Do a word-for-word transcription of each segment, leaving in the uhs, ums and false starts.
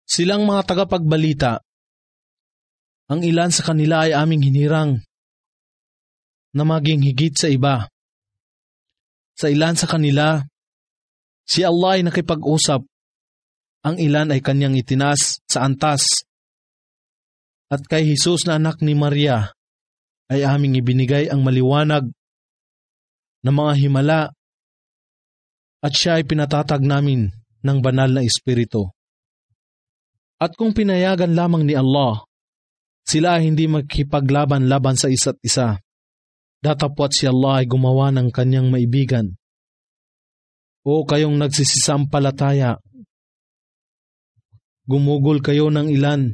Silang mga tagapagbalita, ang ilan sa kanila ay aming hinirang na maging higit sa iba. Sa ilan sa kanila, si Allah ay nakipag-usap, ang ilan ay kanyang itinas sa antas. At kay Jesus na anak ni Maria ay aming ibinigay ang maliwanag na mga himala at siya ay pinatatag namin ng banal na espiritu. At kung pinayagan lamang ni Allah, sila ay hindi magkipaglaban-laban sa isa't isa. Datapwat si Allah ay gumawa ng kanyang maibigan. O kayong nagsisisampalataya, gumugol kayo ng ilan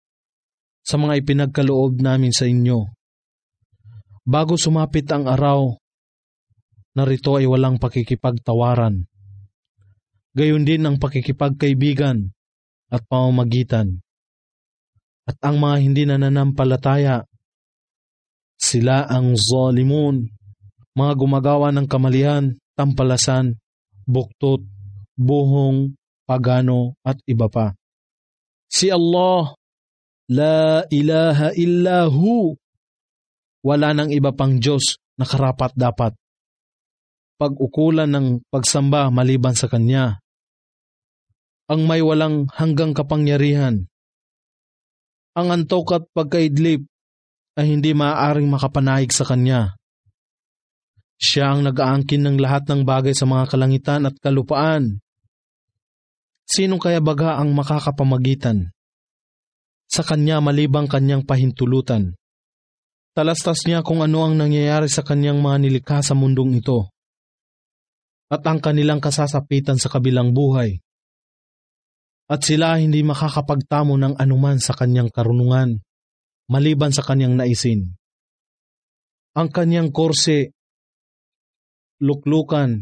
sa mga ipinagkaloob namin sa inyo. Bago sumapit ang araw, narito ay walang pakikipagtawaran. Gayon din ang pakikipagkaibigan at pamamagitan. At ang mga hindi nananampalataya, sila ang zalimun, mga gumagawa ng kamalian, tampalasan, buktot, buhong, pagano at iba pa. Si Allah, la ilaha illahu, wala nang iba pang Diyos na karapat dapat pag-ukulan ng pagsamba maliban sa Kanya. Ang may walang hanggang kapangyarihan. Ang antok at pagkaidlip ay hindi maaaring makapanahig sa Kanya. Siya ang nag-aangkin ng lahat ng bagay sa mga kalangitan at kalupaan. Sino kaya baga ang makakapamagitan sa Kanya malibang Kanyang pahintulutan? Talastas niya kung ano ang nangyayari sa Kanyang mga nilikha sa mundong ito at ang kanilang kasasapitan sa kabilang buhay. At sila hindi makakapagtamo ng anuman sa Kanyang karunungan maliban sa Kanyang naisin. Ang Kanyang korse, luklukan,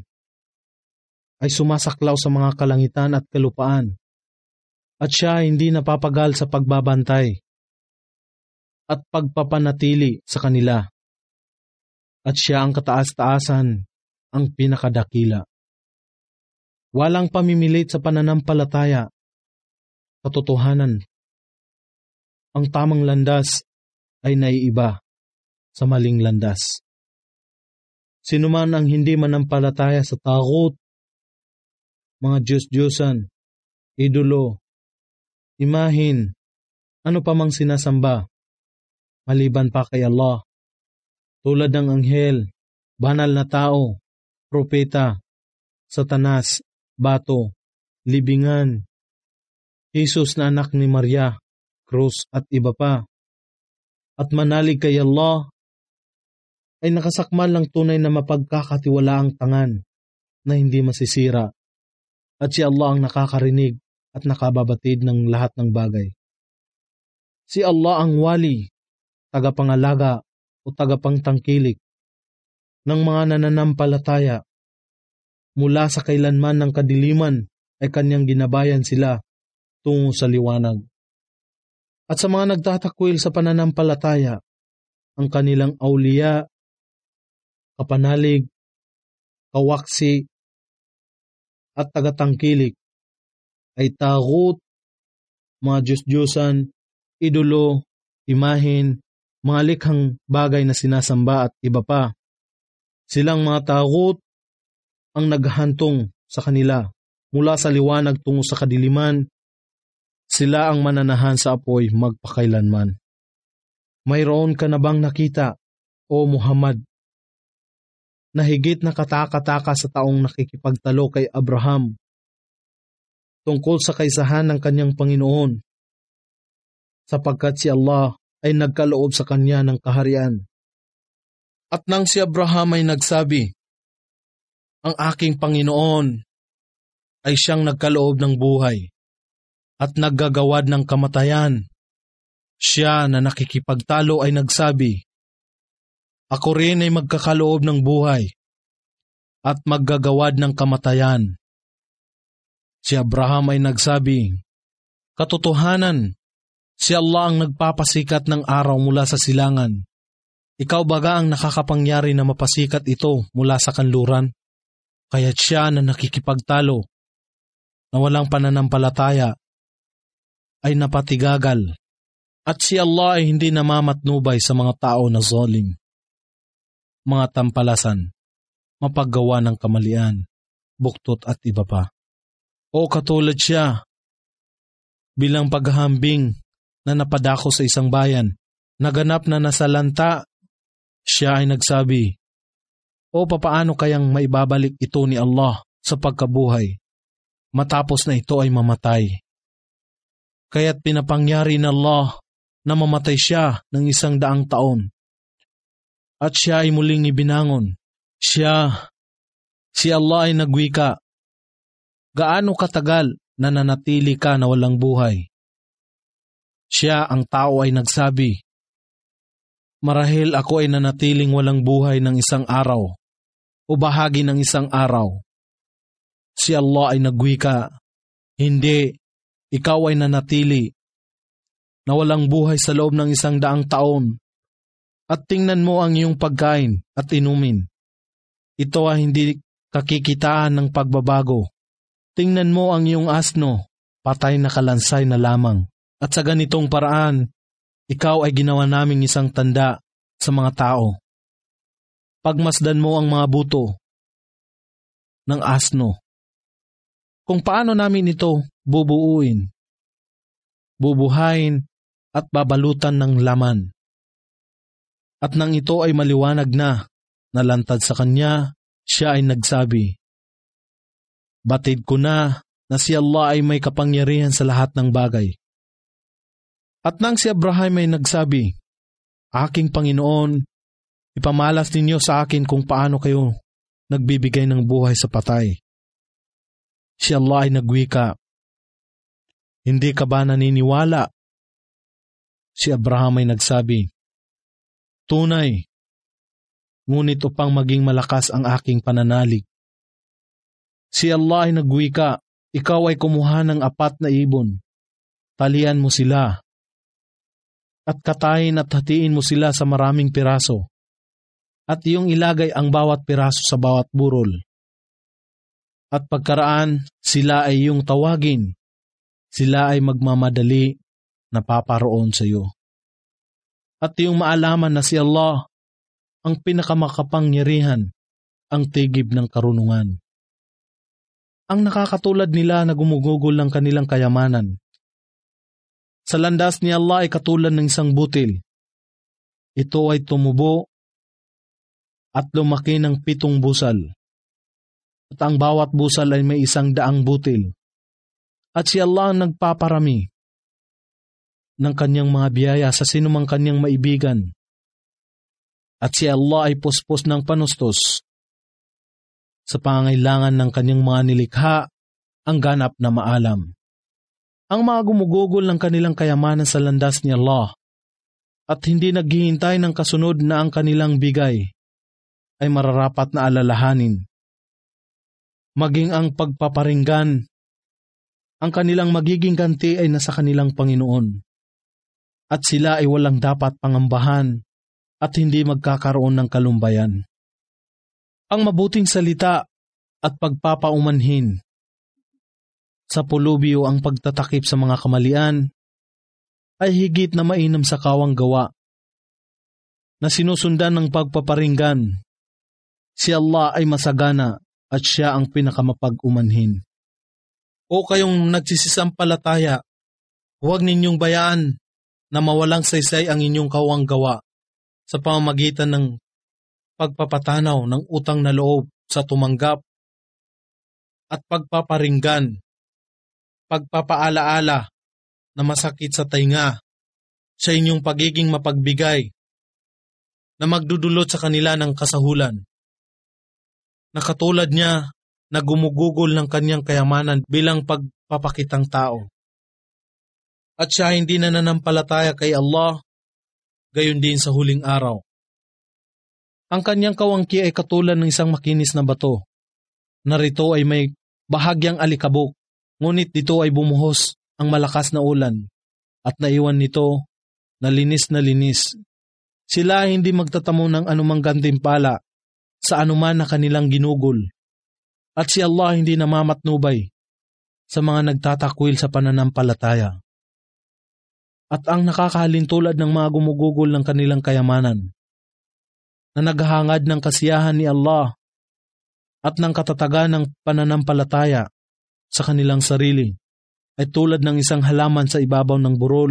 ay sumasaklaw sa mga kalangitan at kalupaan, at siya hindi napapagal sa pagbabantay at pagpapanatili sa kanila. At siya ang kataas-taasan, ang pinakadakila. Walang pamimilit sa pananampalataya, katotohanan. Ang tamang landas ay naiiba sa maling landas. Sino man ang hindi manampalataya sa taghut, mga Diyos-Diyosan, idolo, imahin, ano pa mang sinasamba, maliban pa kay Allah, tulad ng anghel, banal na tao, propeta, satanas, bato, libingan, Jesus na anak ni Maria, krus at iba pa, at manalig kay Allah, ay nakasakmal lang tunay na mapagkakatiwalaang tangan na hindi masisira, at si Allah ang nakakarinig at nakababatid ng lahat ng bagay. Si Allah ang wali, tagapangalaga o tagapangtangkilik ng mga nananampalataya. Mula sa kailanman ng kadiliman ay Kanyang ginabayan sila tungo sa liwanag. At sa mga nagtatakwil sa pananampalataya, ang kanilang awliya, kapanalig, kawaksi, at tagatangkilik ay taghut, mga Diyos-Diyosan, idolo, imahin, mga likhang bagay na sinasamba at iba pa. Silang mga taghut ang naghahantong sa kanila mula sa liwanag tungo sa kadiliman. Sila ang mananahan sa apoy magpakailanman. Mayroon ka na bang nakita, o Muhammad, na higit na kataka-taka sa taong nakikipagtalo kay Abraham tungkol sa kaisahan ng kanyang Panginoon, sapagkat si Allah ay nagkaloob sa kanya ng kaharian. At nang si Abraham ay nagsabi, ang aking Panginoon ay siyang nagkaloob ng buhay at naggagawad ng kamatayan, siya na nakikipagtalo ay nagsabi, ako rin ay magkakaloob ng buhay at maggagawad ng kamatayan. Si Abraham ay nagsabi, katotohanan, si Allah ang nagpapasikat ng araw mula sa silangan. Ikaw baga ang nakakapangyari na mapasikat ito mula sa kanluran? Kaya't siya na nakikipagtalo, na walang pananampalataya, ay napatigagal, at si Allah ay hindi namamatnubay sa mga tao na zalim, mga tampalasan, mapaggawa ng kamalian, buktot at iba pa. O katulad siya, bilang paghahambing na napadako sa isang bayan, naganap na nasalanta, siya ay nagsabi, o papaano kayang maibabalik ito ni Allah sa pagkabuhay, matapos na ito ay mamatay. Kaya't pinapangyari ng Allah na mamatay siya ng isang daang taon. At siya ay muling ibinangon. Siya, si Allah ay nagwika, gaano katagal na nanatili ka na walang buhay? Siya, ang tao, ay nagsabi, marahil ako ay nanatiling walang buhay ng isang araw o bahagi ng isang araw. Si Allah ay nagwika, hindi, ikaw ay nanatili na walang buhay sa loob ng isang daang taon. At tingnan mo ang iyong pagkain at inumin. Ito ay hindi kakikitaan ng pagbabago. Tingnan mo ang iyong asno, patay na kalansay na lamang. At sa ganitong paraan, ikaw ay ginawa naming isang tanda sa mga tao. Pagmasdan mo ang mga buto ng asno. Kung paano namin ito bubuuin, bubuhayin at babalutan ng laman. At nang ito ay maliwanag na, nalantad sa kanya, siya ay nagsabi, batid ko na na si Allah ay may kapangyarihan sa lahat ng bagay. At nang si Abraham ay nagsabi, aking Panginoon, ipamalas ninyo sa akin kung paano kayo nagbibigay ng buhay sa patay. Si Allah ay nagwika, hindi ka ba naniniwala? Si Abraham ay nagsabi, tunay, ngunit upang maging malakas ang aking pananalig. Si Allah ay nagwika, ikaw ay kumuha ng apat na ibon, talian mo sila, at katayin at hatiin mo sila sa maraming piraso, at iyong ilagay ang bawat piraso sa bawat burol. At pagkaraan, sila ay iyong tawagin, sila ay magmamadali na paparoon sa iyo. At iyong maalaman na si Allah ang pinakamakapangyarihan, ang tigib ng karunungan. Ang nakakatulad nila na gumugugol ng kanilang kayamanan. Sa landas ni Allah ay katulad ng isang butil. Ito ay tumubo at lumaki ng pitong busal. At ang bawat busal ay may isang daang butil. At si Allah ang nagpaparami ng kanyang mga biyaya sa sinumang kanyang maibigan. At si Allah ay puspos ng panustos sa pangangailangan ng kanyang mga nilikha, ang ganap na maalam. Ang mga gumugugol ng kanilang kayamanan sa landas ni Allah at hindi naghihintay ng kasunod na ang kanilang bigay ay mararapat na alalahanin. Maging ang pagpaparinggan, ang kanilang magiging ganti ay nasa kanilang Panginoon. At sila ay walang dapat pangambahan at hindi magkakaroon ng kalumbayan. Ang mabuting salita at pagpapaumanhin. Sa pulubyo ang pagtatakip sa mga kamalian ay higit na mainam sa kawang gawa na sinusundan ng pagpaparinggan. Si Allah ay masagana at siya ang pinakamapag-umanhin. O kayong nagsisisampalataya, huwag ninyong bayaan na mawalang saysay ang inyong kawang gawa sa pamamagitan ng pagpapatanaw ng utang na loob sa tumanggap at pagpaparinggan, pagpapaalaala na masakit sa tainga sa inyong pagiging mapagbigay na magdudulot sa kanila ng kasahulan. Na katulad niya na gumugugol ng kanyang kayamanan bilang pagpapakitang tao. At siya hindi na nanampalataya kay Allah, gayon din sa huling araw. Ang kanyang kawangki ay katulad ng isang makinis na bato. Narito ay may bahagyang alikabok, ngunit dito ay bumuhos ang malakas na ulan, at naiwan nito na linis na linis. Sila ay hindi magtatamo ng anumang gantimpala sa anuman na kanilang ginugol. At si Allah hindi namamatnubay sa mga nagtatakwil sa pananampalataya. at ang nakakahalintulad ng mga gumugugol ng kanilang kayamanan, na naghahangad ng kasiyahan ni Allah at ng katatagan ng pananampalataya sa kanilang sarili, ay tulad ng isang halaman sa ibabaw ng burol.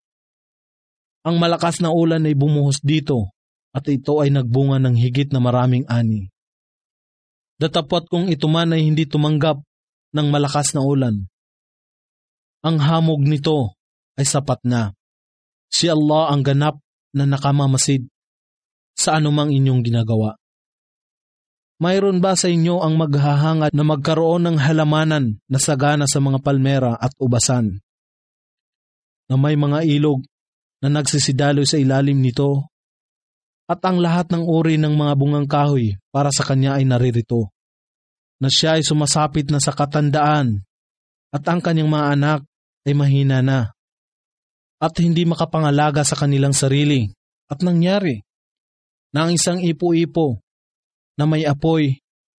Ang malakas na ulan ay bumuhos dito at ito ay nagbunga ng higit na maraming ani. Datapwat kung ito man ay hindi tumanggap ng malakas na ulan, ang hamog nito ay sapat na. Si Allah ang ganap na nakamamasid sa anumang inyong ginagawa. Mayroon ba sa inyo ang maghahangad na magkaroon ng halamanan na sagana sa mga palmera at ubasan, na may mga ilog na nagsisidaloy sa ilalim nito, at ang lahat ng uri ng mga bungang kahoy para sa kanya ay naririto, na siya ay sumasapit na sa katandaan at ang kanyang mga anak ay mahina na at hindi makapangalaga sa kanilang sarili, at nangyari na ang isang ipo-ipo na may apoy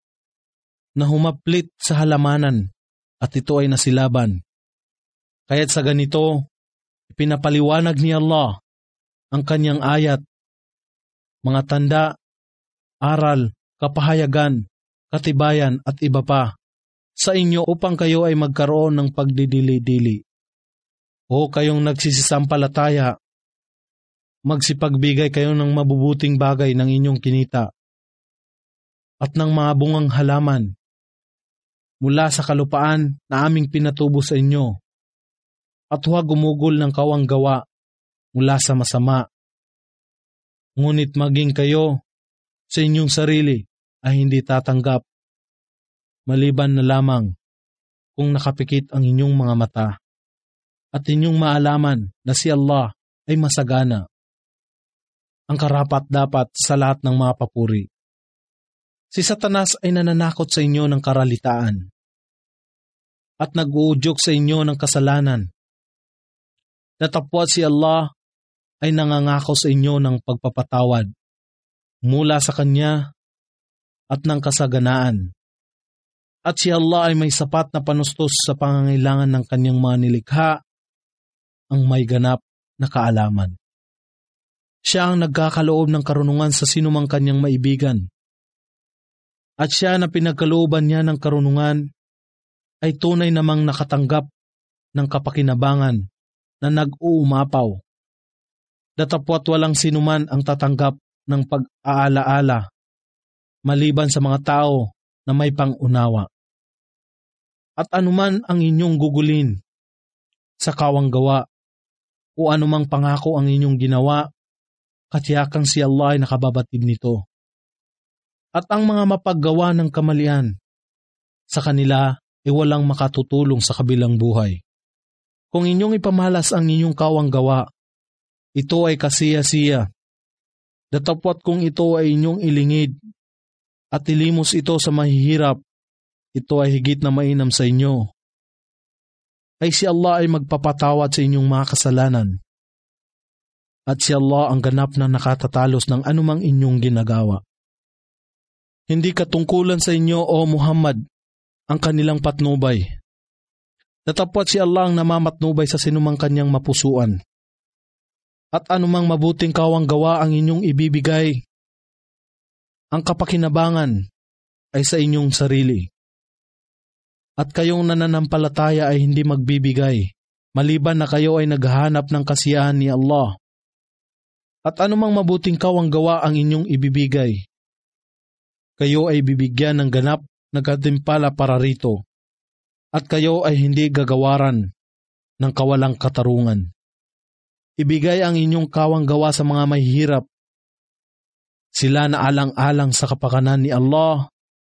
na humaplit sa halamanan at ito ay nasilaban. Kaya't sa ganito, pinapaliwanag ni Allah ang kanyang ayat, mga tanda, aral, kapahayagan, katibayan at iba pa sa inyo upang kayo ay magkaroon ng pagdidili-dili. O kayong nagsisisampalataya, magsipagbigay kayo ng mabubuting bagay ng inyong kinita at ng mga bungang halaman mula sa kalupaan na aming pinatubo sa inyo, at huwag gumugol ng kawang gawa mula sa masama. Ngunit maging kayo sa inyong sarili ay hindi tatanggap, maliban na lamang kung nakapikit ang inyong mga mata at inyong maalaman na si Allah ay masagana, ang karapat-dapat sa lahat ng mga papuri. Si Satanas ay nananakot sa inyo ng karalitaan at nag-uudyok sa inyo ng kasalanan. Datapwat si Allah ay nangangako sa inyo ng pagpapatawad mula sa Kanya at ng kasaganaan. At si Allah ay may sapat na panustos sa pangangailangan ng Kanyang mga nilikha, ang may ganap na kaalaman. Siya ang nagkakaloob ng karunungan sa sinumang Kanyang maibigan. At siya na pinagkalooban niya ng karunungan ay tunay namang nakatanggap ng kapakinabangan na nag-uumapaw. Datapwat walang sinuman ang tatanggap ng pag-aalaala maliban sa mga tao na may pangunawa. At anuman ang inyong gugulin sa kawang gawa o anumang pangako ang inyong ginawa, katiyakang si Allah ay nakababatid nito. At ang mga mapaggawa ng kamalian, sa kanila ay walang makatutulong sa kabilang buhay. Kung inyong ipamalas ang inyong kawang gawa, ito ay kasiya-siya. Datapwat kung ito ay inyong ilingid at ilimos ito sa mahihirap, ito ay higit na mainam sa inyo. Ay si Allah ay magpapatawad sa inyong mga kasalanan. At si Allah ang ganap na nakatatalos ng anumang inyong ginagawa. Hindi katungkulan sa inyo, O Muhammad, ang kanilang patnubay. Datapwat si Allah ang namamatnubay sa sinumang kanyang mapusuan. At anumang mabuting kawang gawa ang inyong ibibigay, ang kapakinabangan ay sa inyong sarili. At kayong nananampalataya ay hindi magbibigay, maliban na kayo ay naghahanap ng kasiyahan ni Allah. At anumang mabuting kawang gawa ang inyong ibibigay, kayo ay bibigyan ng ganap na gantimpala para rito, at kayo ay hindi gagawaran ng kawalang katarungan. Ibigay ang inyong kawang gawa sa mga mahihirap. Sila na alang-alang sa kapakanan ni Allah,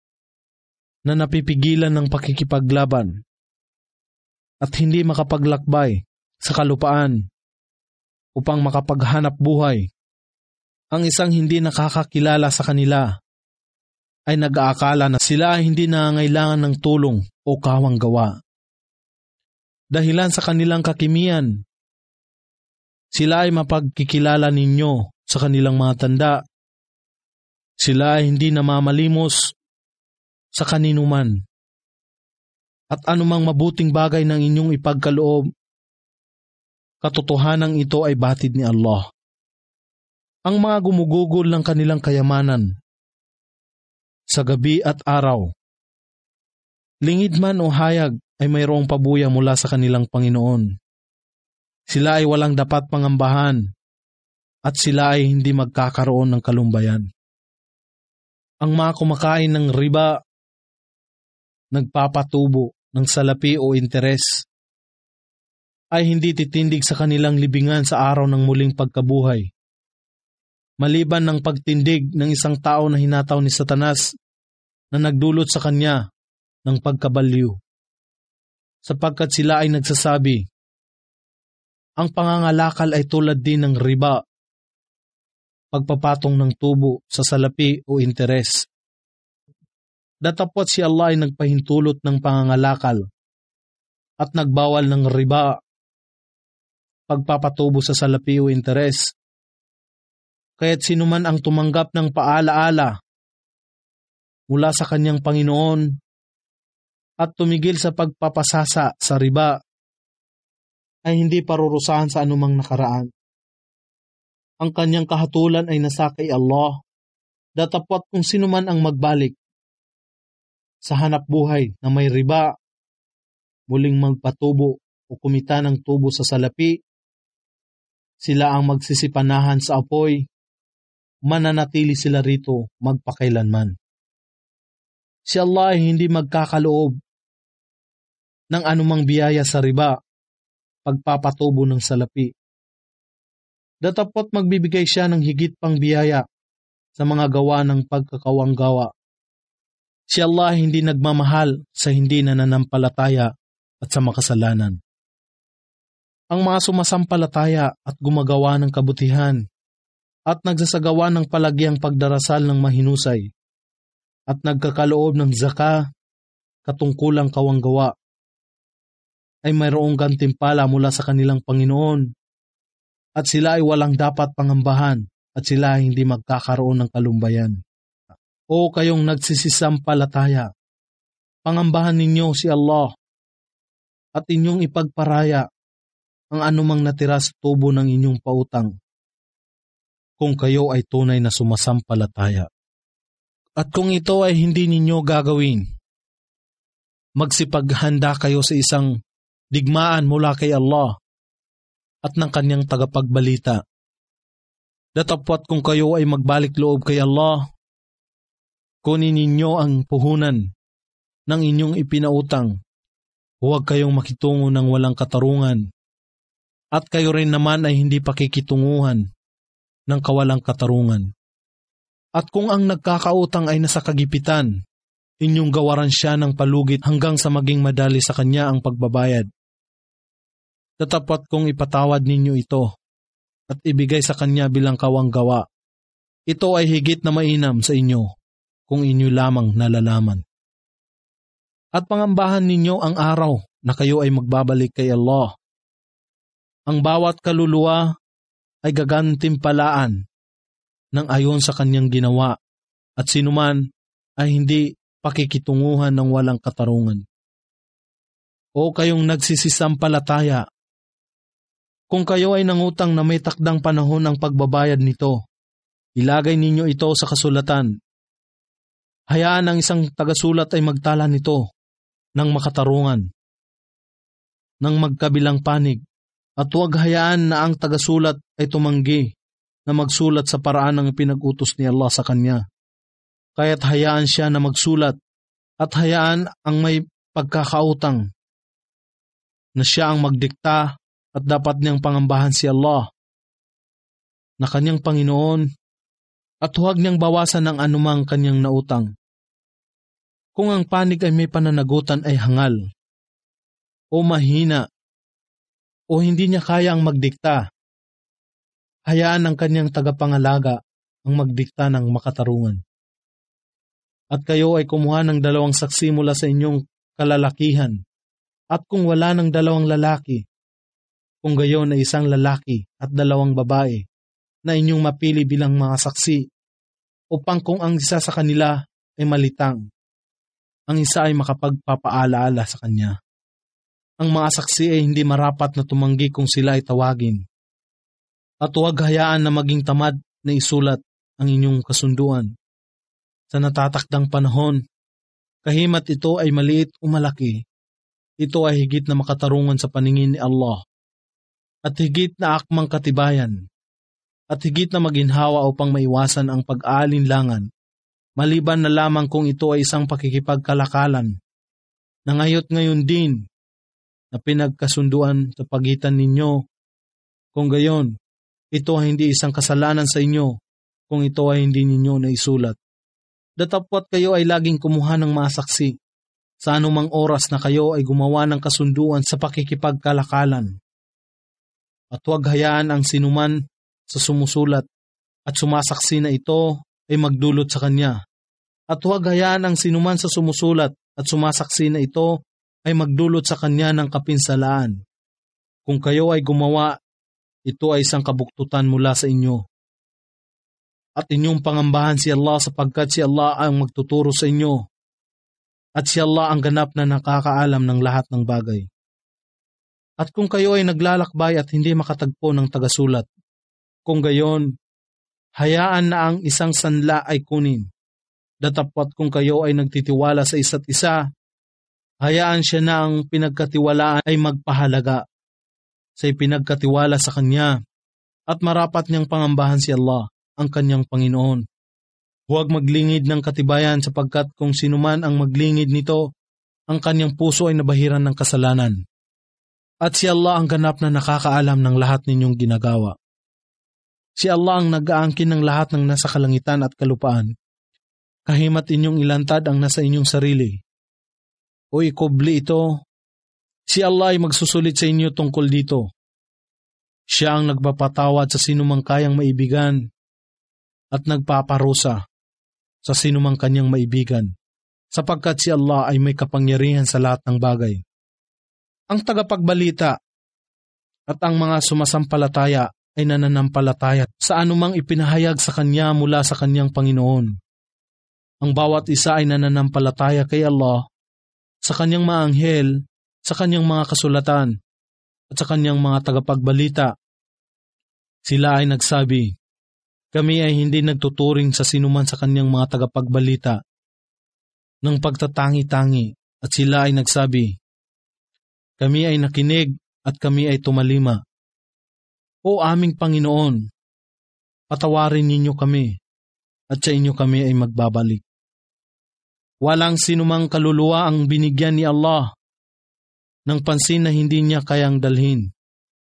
na napipigilan ng pakikipaglaban at hindi makapaglakbay sa kalupaan upang makapaghanap buhay. Ang isang hindi nakakakilala sa kanila ay nag-aakala na sila ay hindi nangangailangan ng tulong o kawang gawa. Dahilan sa kanilang kakimian, sila ay mapagkikilala ninyo sa kanilang mga tanda. Sila ay hindi namamalimos sa kaninuman. At anumang mabuting bagay ng inyong ipagkaloob, katotohanan ito ay batid ni Allah. Ang mga gumugugol ng kanilang kayamanan sa gabi at araw, lingid man o hayag, ay mayroong pabuya mula sa kanilang Panginoon. Sila ay walang dapat pangambahan at sila ay hindi magkakaroon ng kalumbayan. Ang mga kumakain ng riba, nagpapatubo ng salapi o interes, ay hindi titindig sa kanilang libingan sa araw ng muling pagkabuhay. Maliban ng pagtindig ng isang tao na hinataw ni Satanas na nagdulot sa kanya ng pagkabaliw. Sapagkat sila ay nagsasabi, ang pangangalakal ay tulad din ng riba, pagpapatong ng tubo sa salapi o interes. Datapwat si Allah ay nagpahintulot ng pangangalakal at nagbawal ng riba, pagpapatubo sa salapi o interes. Kaya't sino man ang tumanggap ng paalaala mula sa kanyang Panginoon at tumigil sa pagpapasasa sa riba, ay hindi parurusahan sa anumang nakaraan. Ang kanyang kahatulan ay nasa kay Allah, datapwat kung sino man ang magbalik sa hanap buhay na may riba, muling magpatubo o kumita ng tubo sa salapi, sila ang magsisipanahan sa apoy, mananatili sila rito magpakailanman. Si Allah ay hindi magkakaloob ng anumang biyaya sa riba, pagpapatubo ng salapi. Datapwat magbibigay siya ng higit pang biyaya sa mga gawa ng pagkakawanggawa. Si Allah ay hindi nagmamahal sa hindi nananampalataya at sa makasalanan. Ang mga sumasampalataya at gumagawa ng kabutihan at nagsasagawa ng palagyang pagdarasal ng mahinusay at nagkakaloob ng zaka, katungkulang kawanggawa, ay mayroong gantimpala mula sa kanilang Panginoon at sila ay walang dapat pangambahan at sila ay hindi magkakaroon ng kalumbayan. O kayong nagsisisampalataya, pangambahan ninyo si Allah at inyong ipagparaya ang anumang natira sa tubo ng inyong pautang, kung kayo ay tunay na sumasampalataya. At kung ito ay hindi ninyo gagawin, magsipaghanda kayo sa isang digmaan mula kay Allah at ng kanyang tagapagbalita. Datapwat kung kayo ay magbalik loob kay Allah, kunin ninyo ang puhunan ng inyong ipinautang. Huwag kayong makitungo ng walang katarungan, at kayo rin naman ay hindi pakikitunguhan ng kawalang katarungan. At kung ang nagkakautang ay nasa kagipitan, inyong gawaran siya ng palugit hanggang sa maging madali sa kanya ang pagbabayad. Datapwat kung ipatawad ninyo ito at ibigay sa kanya bilang kawanggawa, ito ay higit na mainam sa inyo kung inyo lamang nalalaman. At pangambahan ninyo ang araw na kayo ay magbabalik kay Allah. Ang bawat kaluluwa ay gagantimpalaan ng ayon sa kanyang ginawa at sinuman ay hindi pakikitunguhan ng walang katarungan. O kayong nagsisisampalataya, kung kayo ay nangutang na may takdang panahon ng pagbabayad nito, ilagay ninyo ito sa kasulatan. Hayaan ang isang tagasulat ay magtala nito ng makatarungan, ng magkabilang panig, at huwag hayaan na ang tagasulat ay tumanggi na magsulat sa paraan ng pinag-utos ni Allah sa kanya. Kaya't hayaan siya na magsulat at hayaan ang may pagkakautang na siya ang magdikta at dapat niyang pangambahan si Allah na kanyang Panginoon at huwag niyang bawasan ng anumang kanyang nautang. Kung ang panig ay may pananagutan ay hangal o mahina o hindi niya kaya ang magdikta, hayaan ng kanyang tagapangalaga ang magdikta ng makatarungan. At kayo ay kumuha ng dalawang saksi mula sa inyong kalalakihan. At kung wala ng dalawang lalaki, kung gayon ay isang lalaki at dalawang babae na inyong mapili bilang mga saksi, upang kung ang isa sa kanila ay malitang, ang isa ay makapagpapaalaala sa kanya. ang mga saksi ay hindi marapat na tumanggi kung sila ay tawagin. At huwag hayaan na maging tamad na isulat ang inyong kasunduan. Sa natatakdang panahon, kahimat ito ay maliit o malaki, ito ay higit na makatarungan sa paningin ni Allah, at higit na akmang katibayan, at higit na maginhawa upang maiwasan ang pag-aalinlangan, maliban na lamang kung ito ay isang pakikipagkalakalan, na ngayot ngayon din, na pinagkasunduan sa pagitan ninyo. Kung gayon, ito ay hindi isang kasalanan sa inyo kung ito ay hindi ninyo naisulat. Datapwat kayo ay laging kumuha ng mga saksi sa anumang oras na kayo ay gumawa ng kasunduan sa pakikipagkalakalan. At huwag hayaan ang sinuman sa sumusulat at sumasaksi na ito ay magdulot sa kanya. At huwag hayaan ang sinuman sa sumusulat at sumasaksi na ito ay magdulot sa kanya ng kapinsalaan. Kung kayo ay gumawa, ito ay isang kabuktutan mula sa inyo. At inyong pangambahan si Allah sapagkat si Allah ang magtuturo sa inyo. At si Allah ang ganap na nakakaalam ng lahat ng bagay. At kung kayo ay naglalakbay at hindi makatagpo ng tagasulat, kung gayon, hayaan na ang isang sanla ay kunin. Datapwat kung kayo ay nagtitiwala sa isa't isa, hayaan siya na ang pinagkatiwalaan ay magpahalaga sa ipinagkatiwala sa kanya at marapat niyang pangambahan si Allah, ang kanyang Panginoon. Huwag maglingid ng katibayan sapagkat kung sinuman ang maglingid nito, ang kanyang puso ay nabahiran ng kasalanan. At si Allah ang ganap na nakakaalam ng lahat ninyong ginagawa. Si Allah ang nag-aangkin ng lahat ng nasa kalangitan at kalupaan. Kahimat inyong ilantad ang nasa inyong sarili. O ikubli ito, si Allah ay magsusulit sa inyo tungkol dito. Siya ang nagpapatawad sa sinumang kayang maibigan at nagpaparusa sa sinumang kanyang maibigan, sapagkat si Allah ay may kapangyarihan sa lahat ng bagay. Ang tagapagbalita at ang mga sumasampalataya ay nananampalataya sa anumang ipinahayag sa kanya mula sa kanyang Panginoon. Ang bawat isa ay nananampalataya kay Allah, sa kanyang mga anghel, sa kanyang mga kasulatan, at sa kanyang mga tagapagbalita. Sila ay nagsabi, kami ay hindi nagtuturing sa sinuman sa kanyang mga tagapagbalita ng pagtatangi-tangi, at sila ay nagsabi, kami ay nakinig at kami ay tumalima. O aming Panginoon, patawarin ninyo kami at sa inyo kami ay magbabalik. Walang sinumang kaluluwa ang binigyan ni Allah ng pansin na hindi niya kayang dalhin.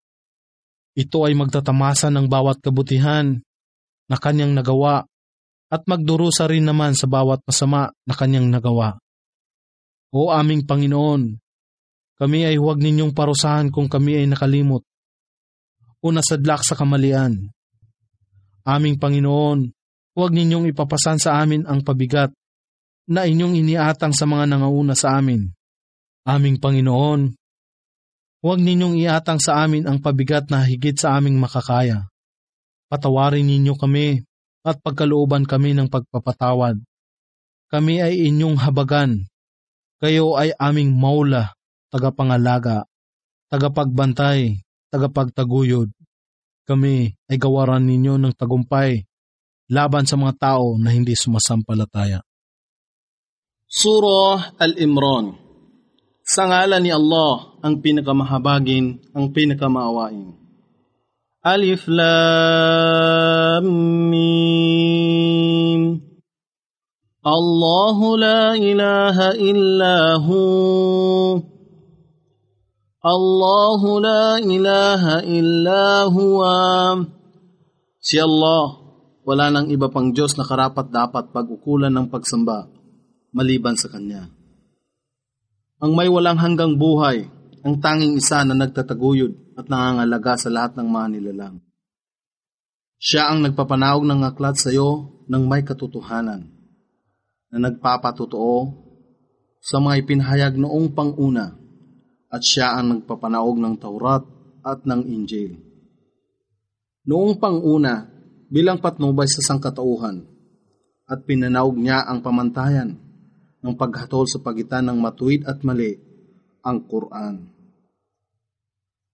Ito ay magtatamasa ng bawat kabutihan na kanyang nagawa at magdurusa rin naman sa bawat masama na kanyang nagawa. O aming Panginoon, kami ay huwag ninyong parusahan kung kami ay nakalimot o nasadlak sa kamalian. Aming Panginoon, huwag ninyong ipapasan sa amin ang pabigat na inyong iniatang sa mga nangauna sa amin. Aming Panginoon, huwag ninyong iatang sa amin ang pabigat na higit sa aming makakaya. Patawarin ninyo kami at pagkalooban kami ng pagpapatawad. Kami ay inyong habagan. Kayo ay aming maula, tagapangalaga, tagapagbantay, tagapagtaguyod. Kami ay gawaran ninyo ng tagumpay laban sa mga tao na hindi sumasampalataya. Surah Al-Imran. Sa ngalan ni Allah, ang pinakamahabagin, ang pinakamaawain. Alif Lam Mim. Allahu la ilaha illa hu. Allahu la ilaha illa huwa. Si Allah, wala nang iba pang Diyos na karapat dapat pag-ukulan ng pagsamba maliban sa Kanya. Ang may walang hanggang buhay, ang tanging isa na nagtataguyod at nangangalaga sa lahat ng mga nilalang. Siya ang nagpapanaog ng aklat sa iyo ng may katotohanan, na nagpapatotoo sa mga ipinahayag noong panguna, at siya ang nagpapanaog ng Taurat at ng Injil. Noong panguna, bilang patnubay sa sangkatauhan, at pinanaog niya ang pamantayan ng paghatol sa pagitan ng matuwid at mali, ang Quran.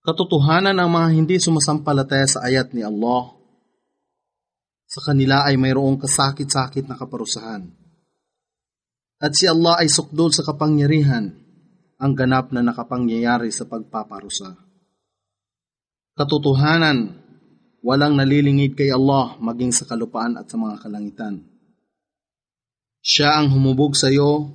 Katotohanan ang mga hindi sumasampalataya sa ayat ni Allah, sa kanila ay mayroong kasakit-sakit na kaparusahan. At si Allah ay sukdol sa kapangyarihan, ang ganap na nakapangyayari sa pagpaparusa. Katotohanan, walang nalilingid kay Allah maging sa kalupaan at sa mga kalangitan. Siya ang humubog sa iyo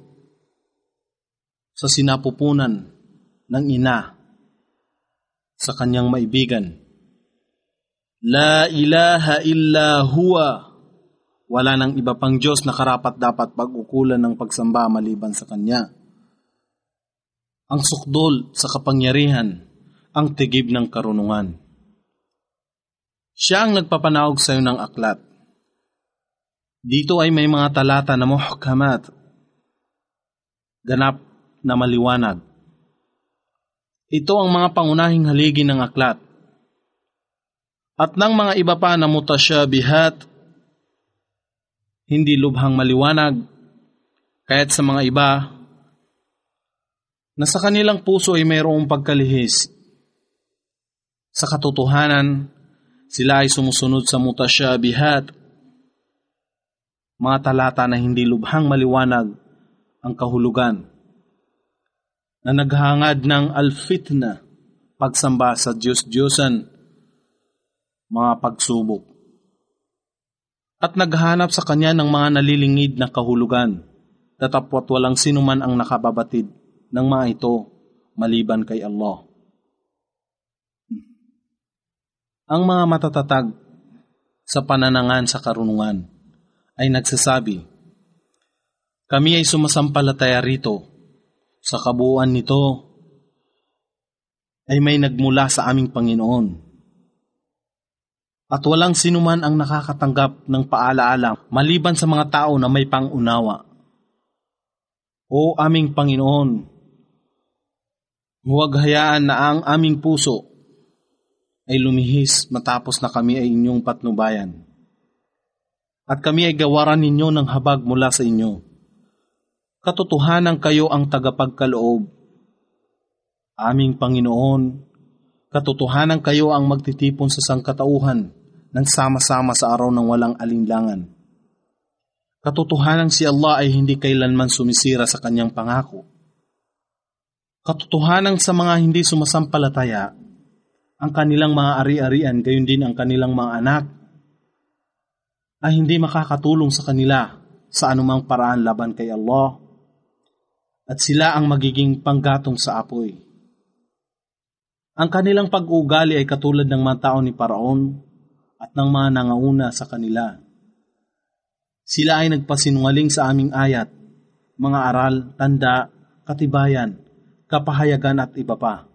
sa sinapupunan ng ina sa kanyang maibigan. La ilaha illa huwa. Wala nang iba pang Diyos na karapat dapat pag-ukulan ng pagsamba maliban sa Kanya. Ang sukdol sa kapangyarihan, ang tigib ng karunungan. Siya ang nagpapanawag sa iyo ng aklat. Dito ay may mga talata na muhkamat, ganap na maliwanag. Ito ang mga pangunahing haligi ng aklat. At ng mga iba pa na mutasyabihat, hindi lubhang maliwanag, kaya't sa mga iba, na sa kanilang puso ay mayroong pagkalihis. Sa katotohanan, sila ay sumusunod sa mutasyabihat, mga talata na hindi lubhang maliwanag ang kahulugan, na naghangad ng al-fitna, pagsamba sa Diyos-Diyosan, mga pagsubok, at naghahanap sa Kanya ng mga nalilingid na kahulugan, datapwat walang sinuman ang nakababatid ng mga ito maliban kay Allah. Ang mga matatatag sa pananangan sa karunungan ay nagsasabi, kami ay sumasampalataya rito. Sa kabuuan nito ay may nagmula sa aming Panginoon. At walang sinuman ang nakakatanggap ng paalaala maliban sa mga tao na may pangunawa. O aming Panginoon, huwag hayaan na ang aming puso ay lumihis matapos na kami ay inyong patnubayan. At kami ay gawaran ninyo ng habag mula sa inyo. Katotohanan kayo ang tagapagkaloob. Aming Panginoon, katotohanan kayo ang magtitipon sa sangkatauhan ng sama-sama sa araw ng walang alinlangan. Katotohanan si Allah ay hindi kailanman sumisira sa kanyang pangako. Katotohanan sa mga hindi sumasampalataya, ang kanilang mga ari-arian, gayon din ang kanilang mga anak, ay hindi makakatulong sa kanila sa anumang paraan laban kay Allah, at sila ang magiging panggatong sa apoy. Ang kanilang pag-uugali ay katulad ng mga tao ni Paraon at ng mga nangauna sa kanila. Sila ay nagpasinungaling sa aming ayat, mga aral, tanda, katibayan, kapahayagan at iba pa.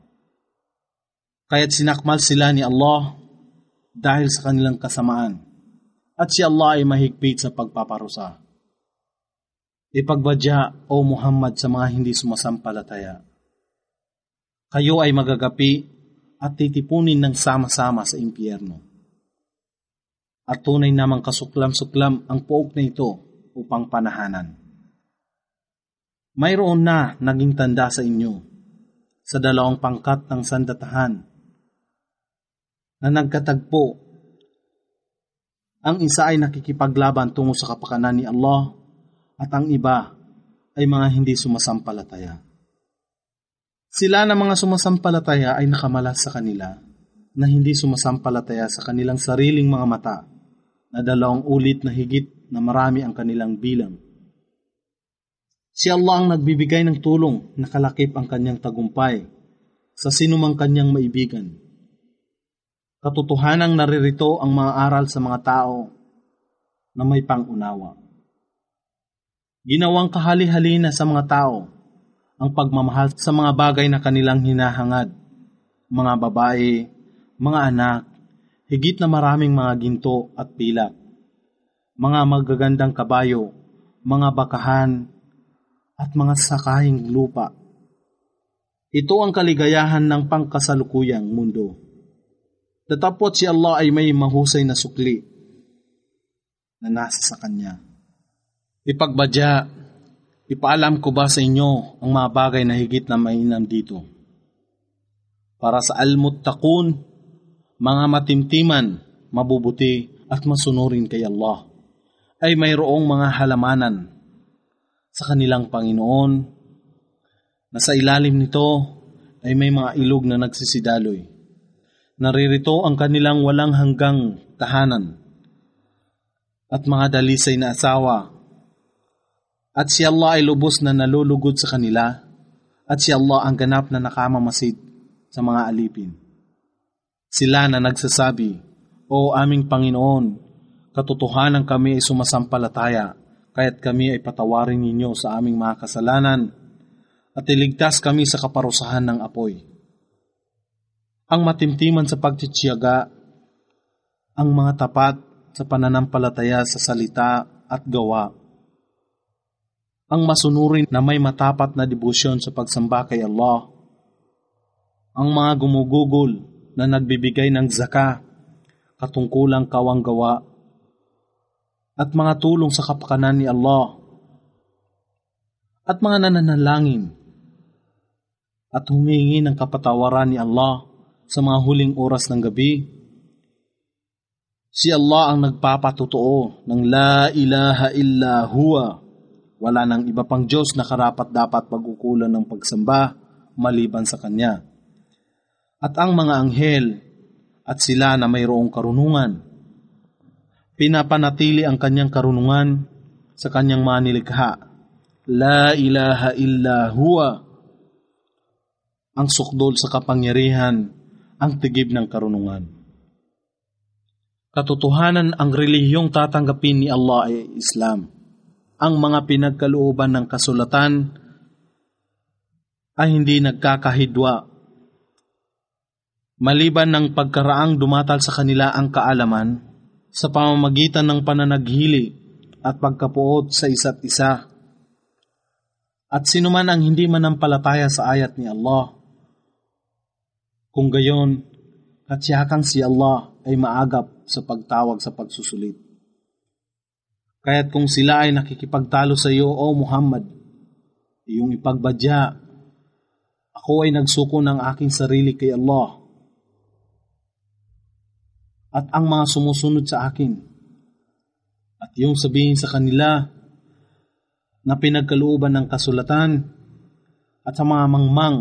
Kaya't sinakmal sila ni Allah dahil sa kanilang kasamaan, at si Allah ay mahigpit sa pagpaparusa. Ipagbadya, O Muhammad, sa mga hindi sumasampalataya. Kayo ay magagapi at titipunin ng sama-sama sa impyerno. At tunay namang kasuklam-suklam ang pook na ito upang panahanan. Mayroon na naging tanda sa inyo sa dalawang pangkat ng sandatahan na nagkatagpo. Ang isa ay nakikipaglaban tungo sa kapakanan ni Allah, at ang iba ay mga hindi sumasampalataya. Sila na mga sumasampalataya ay nakamalas sa kanila na hindi sumasampalataya sa kanilang sariling mga mata na dalawang ulit na higit na marami ang kanilang bilang. Si Allah ang nagbibigay ng tulong na kalakip ang kanyang tagumpay sa sinumang kanyang maibigan. Katotohanang naririto ang mga aral sa mga tao na may pangunawa. Ginawang kahali-halina sa mga tao ang pagmamahal sa mga bagay na kanilang hinahangad, mga babae, mga anak, higit na maraming mga ginto at pilak, mga magagandang kabayo, mga bakahan, at mga sakahing lupa. Ito ang kaligayahan ng pangkasalukuyang mundo. Datapot si Allah ay may mahusay na sukli na nasa sa Kanya. Ipagbadya, ipaalam ko ba sa inyo ang mga bagay na higit na mainam dito? para sa al-muttaqun, mga matimtiman, mabubuti at masunurin kay Allah, ay mayroong mga halamanan sa kanilang Panginoon na sa ilalim nito ay may mga ilog na nagsisidaloy. Naririto ang kanilang walang hanggang tahanan at mga dalisay na asawa. At si Allah ay lubos na nalulugod sa kanila at si Allah ang ganap na nakamamasid sa mga alipin. Sila na nagsasabi, O aming Panginoon, katotohanan kami ay sumasampalataya, kaya't kami ay patawarin ninyo sa aming mga kasalanan at iligtas kami sa kaparusahan ng apoy. Ang matimtiman sa pagtitiyaga, ang mga tapat sa pananampalataya sa salita at gawa, ang masunurin na may matapat na debosyon sa pagsamba kay Allah, ang mga gumugugol na nagbibigay ng zaka, katungkulang kawang gawa, at mga tulong sa kapakanan ni Allah, at mga nananalangin, at humingi ng kapatawaran ni Allah sa mga huling oras ng gabi. Si Allah ang nagpapatotoo ng La ilaha illa huwa. Wala nang iba pang Diyos na karapat-dapat pag-ukulan ng pagsamba maliban sa Kanya. At ang mga anghel at sila na mayroong karunungan, pinapanatili ang Kanyang karunungan sa Kanyang mga nilikha. La ilaha illa huwa. Ang sukdol sa kapangyarihan, ang tigib ng karunungan. Katotohanan, ang relihiyong tatanggapin ni Allah ay Islam. Ang mga pinagkalooban ng kasulatan ay hindi nagkakahidwa. Maliban ng pagkaraang dumatal sa kanila ang kaalaman sa pamamagitan ng pananaghili at pagkapuot sa isa't isa. At sinuman ang hindi manampalataya sa ayat ni Allah, kung gayon, katsiyakang si Allah ay maagap sa pagtawag sa pagsusulit. Kaya't kung sila ay nakikipagtalo sa iyo, O Muhammad, iyong ipagbadya, ako ay nagsuko ng aking sarili kay Allah at ang mga sumusunod sa akin. At iyong sabihin sa kanila na pinagkalooban ng kasulatan at sa mga mangmang,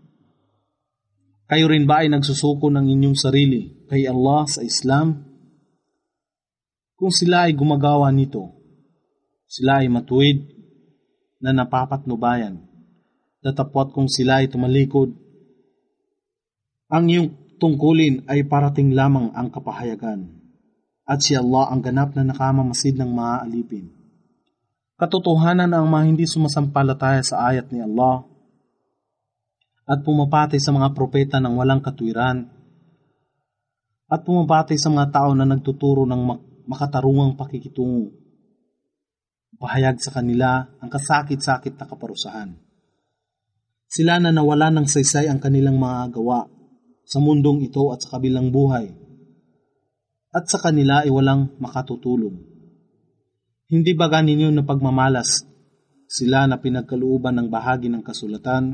kayo rin ba ay nagsusuko ng inyong sarili kay Allah sa Islam? Kung sila ay gumagawa nito, sila ay matuwid na napapatnubayan. Datapwat kung sila ay tumalikod, ang iyong tungkulin ay parating lamang ang kapahayagan. At si Allah ang ganap na nakamamasid ng mga alipin. Katotohanan ang mga hindi sumasampalataya sa ayat ni Allah at pumapatay sa mga propeta ng walang katwiran at pumapatay sa mga tao na nagtuturo ng makatarungang pakikitungo. Pahayag sa kanila ang kasakit-sakit na kaparusahan. Sila na nawala ng saysay ang kanilang mga gawa sa mundong ito at sa kabilang buhay, at sa kanila ay walang makatutulong. Hindi ba ganinyo na pagmamalas sila na pinagkalooban ng bahagi ng kasulatan?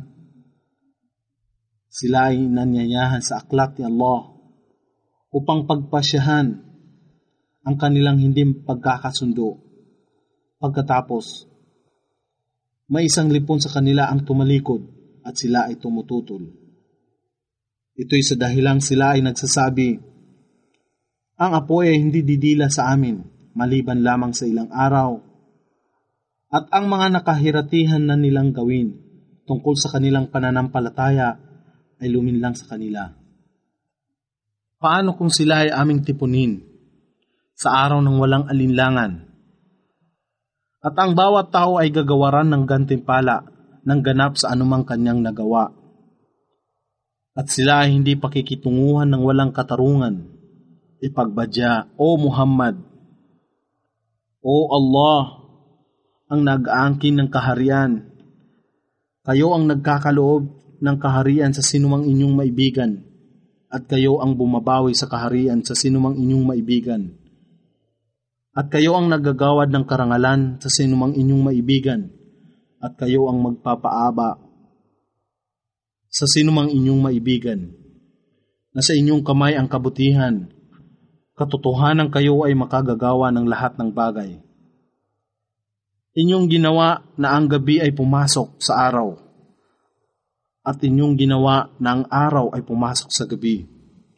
Sila ay nanyayahan sa aklat ni Allah upang pagpasyahan ang kanilang hindi pagkakasundo. Pagkatapos, may isang lipon sa kanila ang tumalikod at sila ay tumututol. Ito'y sa dahilang sila ay nagsasabi, ang apoy ay hindi didila sa amin, maliban lamang sa ilang araw, at ang mga nakahiratihan na nilang gawin tungkol sa kanilang pananampalataya ay luminlang sa kanila. Paano kung sila ay aming tipunin sa araw ng walang alinlangan? At ang bawat tao ay gagawaran ng gantimpala ng ganap sa anumang kanyang nagawa. At sila ay hindi pakikitunguhan ng walang katarungan. Ipagbadya, O Muhammad, O Allah, ang nag-aangkin ng kaharian. Kayo ang nagkakaloob ng kaharian sa sinumang inyong maibigan, at kayo ang bumabawi sa kaharian sa sinumang inyong maibigan. At kayo ang naggagawad ng karangalan sa sinumang inyong maibigan, at kayo ang magpapaaba sa sinumang inyong maibigan. Nasa inyong kamay ang kabutihan. Katotohanan kayo ay makagagawa ng lahat ng bagay. Inyong ginawa na ang gabi ay pumasok sa araw, at inyong ginawa na ang araw ay pumasok sa gabi.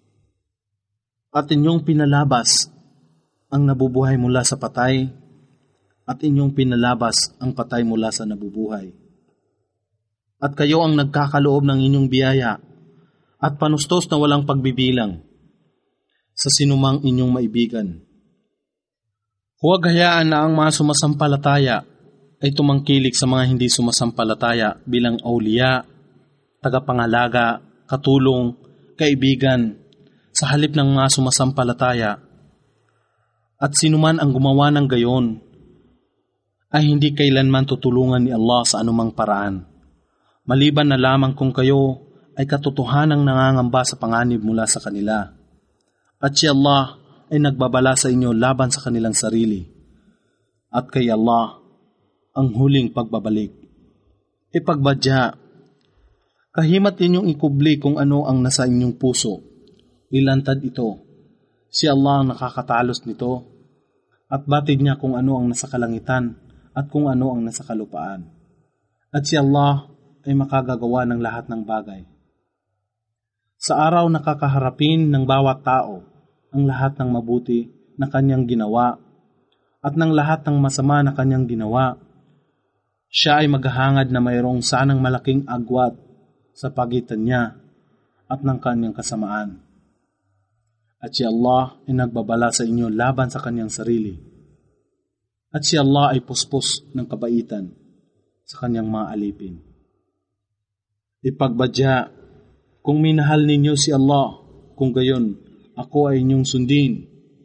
At inyong pinalabas ang nabubuhay mula sa patay, at inyong pinalabas ang patay mula sa nabubuhay. At kayo ang nagkakaloob ng inyong biyaya, at panustos na walang pagbibilang sa sinumang inyong maibigan. Huwag hayaan na ang mga sumasampalataya ay tumangkilik sa mga hindi sumasampalataya bilang awliya, tagapangalaga, katulong, kaibigan, sa halip ng mga sumasampalataya. At sinuman ang gumawa ng gayon, ay hindi kailanman tutulungan ni Allah sa anumang paraan, maliban na lamang kung kayo ay katotohanang nangangamba sa panganib mula sa kanila. At si Allah ay nagbabala sa inyo laban sa kanilang sarili. At kay Allah ang huling pagbabalik. Ipagbadya, kahimat ninyong ikubli kung ano ang nasa inyong puso. Ilantad ito. Si Allah ang nakakatalos nito. At batid niya kung ano ang nasa kalangitan at kung ano ang nasa kalupaan. At si Allah ay makagagawa ng lahat ng bagay. Sa araw na kakaharapin ng bawat tao ang lahat ng mabuti na kanyang ginawa at ng lahat ng masama na kanyang ginawa, siya ay maghahangad na mayroong sanang malaking agwat sa pagitan niya at ng kanyang kasamaan. At si Allah ay nagbabala sa inyo laban sa kanyang sarili. At si Allah ay puspos ng kabaitan sa kanyang mga alipin. Ipagbadya, kung minahal ninyo si Allah, kung gayon, ako ay inyong sundin.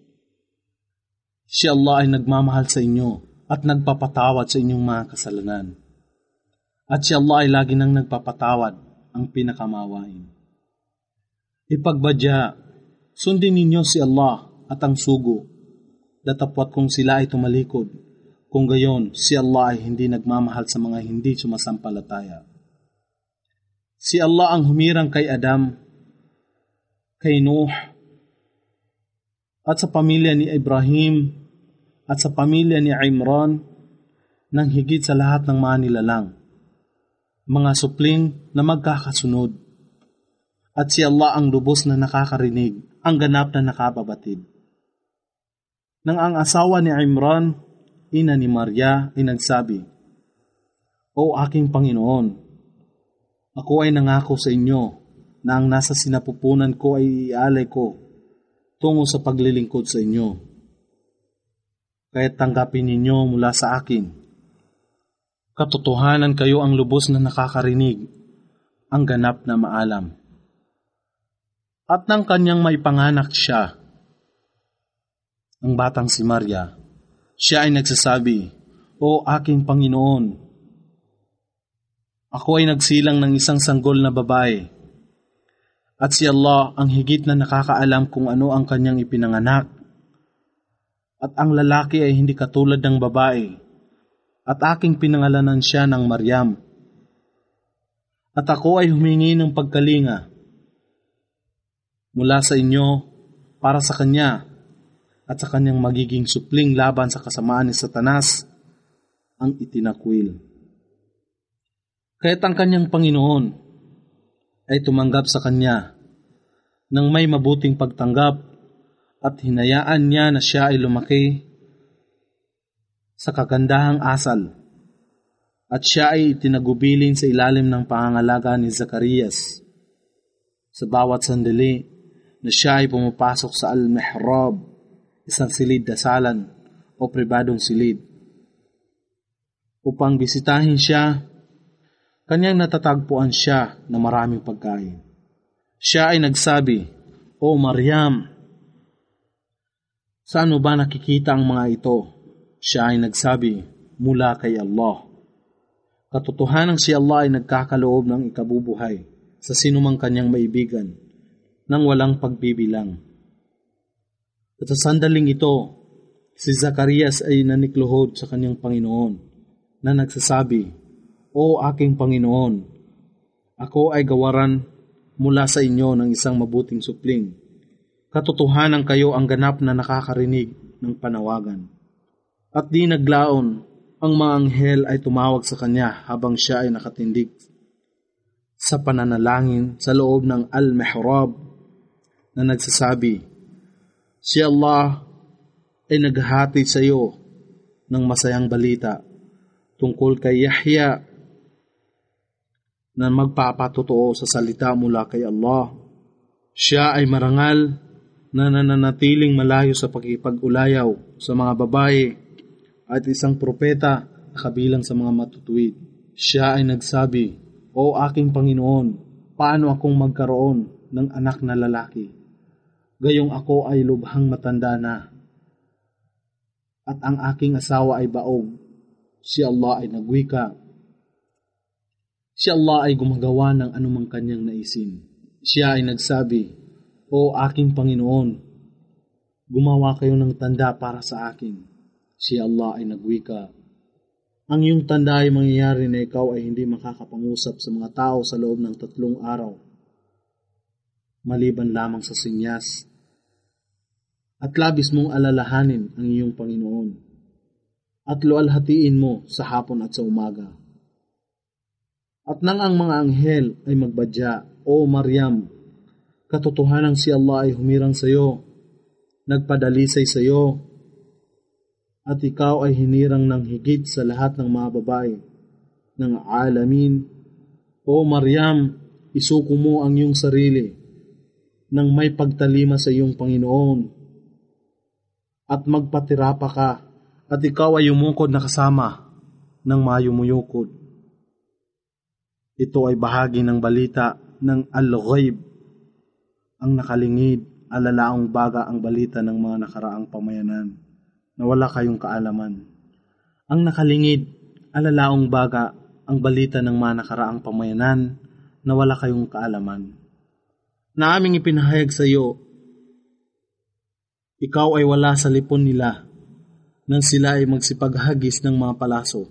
Si Allah ay nagmamahal sa inyo at nagpapatawad sa inyong mga kasalanan. At si Allah ay lagi nang nagpapatawad, ang pinakamawain. Ipagbadya, sundin ninyo si Allah at ang sugo, datapwat kung sila ay tumalikod. Kung gayon, si Allah ay hindi nagmamahal sa mga hindi sumasampalataya. Si Allah ang humirang kay Adam, kay Nuh, at sa pamilya ni Ibrahim, at sa pamilya ni Imran, nang higit sa lahat ng mga nilalang, mga supling na magkakasunod. At si Allah ang lubos na nakakarinig, ang ganap na nakababatid. Nang ang asawa ni Imran, ina ni Maria, ay nagsabi, O aking Panginoon, ako ay nangako sa inyo na ang nasa sinapupunan ko ay ialay ko tungo sa paglilingkod sa inyo. Kaya't tanggapin ninyo mula sa akin. Katotohanan kayo ang lubos na nakakarinig, ang ganap na maalam. At nang kanyang may panganak siya, ang batang si Maria, siya ay nagsasabi, O aking Panginoon, ako ay nagsilang ng isang sanggol na babae, at si Allah ang higit na nakakaalam kung ano ang kanyang ipinanganak. At ang lalaki ay hindi katulad ng babae, at aking pinangalanan siya ng Maryam. At ako ay humingi ng pagkalinga mula sa inyo para sa kanya at sa kanyang magiging supling laban sa kasamaan ni Satanas, ang itinakwil. Kaya't ang kanyang Panginoon ay tumanggap sa kanya ng may mabuting pagtanggap at hinayaan niya na siya ay lumaki sa kagandahang asal at siya ay itinagubilin sa ilalim ng pangangalaga ni Zacarias sa bawat sandali na siya ay pumapasok sa al-mihrab, isang silid dasalan o pribadong silid. Upang bisitahin siya, kanyang natatagpuan siya na maraming pagkain. Siya ay nagsabi, O Maryam, saan mo ba nakikita ang mga ito? Siya ay nagsabi, mula kay Allah. Katotohanang si Allah ay nagkakaloob ng ikabubuhay sa sinumang kanyang maibigan nang walang pagbibilang. At sa sandaling ito, si Zacarias ay nanikluhod sa kanyang Panginoon na nagsasabi, O aking Panginoon, ako ay gawaran mula sa inyo ng isang mabuting supling. Katotohanan kayo ang ganap na nakakarinig ng panawagan. At di naglaon, ang mga anghel ay tumawag sa kanya habang siya ay nakatindig sa pananalangin sa loob ng al-mihrab na nagsasabi, si Allah ay naghahati sa iyo ng masayang balita tungkol kay Yahya na magpapatotoo sa salita mula kay Allah. Siya ay marangal na nananatiling malayo sa pakipag-ulayaw sa mga babae at isang propeta na kabilang sa mga matutuwid. Siya ay nagsabi, O aking Panginoon, paano akong magkaroon ng anak na lalaki? Gayong ako ay lubhang matanda na at ang aking asawa ay baog. Si Allah ay nagwika. Si Allah ay gumagawa ng anumang kanyang naisin. Siya ay nagsabi, O aking Panginoon, gumawa kayo ng tanda para sa akin. Si Allah ay nagwika, ang iyong tanda ay mangyayari na ikaw ay hindi makakapangusap sa mga tao sa loob ng tatlong araw, maliban lamang sa sinyas. At labis mong alalahanin ang iyong Panginoon, at lualhatiin mo sa hapon at sa umaga. At nang ang mga anghel ay magbadya, O Maryam, katotohanan si Allah ay humirang sa iyo, nagpadalisay sa iyo, at ikaw ay hinirang ng higit sa lahat ng mga babae ng alamin. O Maryam, isuko mo ang iyong sarili nang may pagtalima sa iyong Panginoon, at magpatirapa ka, at ikaw ay yumukod na kasama ng mga yumuyukod. Ito ay bahagi ng balita ng al-ghaib, ang nakalingid, alalaong baga ang balita ng mga nakaraang pamayanan na wala kayong kaalaman. Ang nakalingid, alalaong baga ang balita ng mga nakaraang pamayanan na wala kayong kaalaman. Na aming ipinahayag sa iyo, ikaw ay wala sa lipon nila nang sila ay magsipaghagis ng mga palaso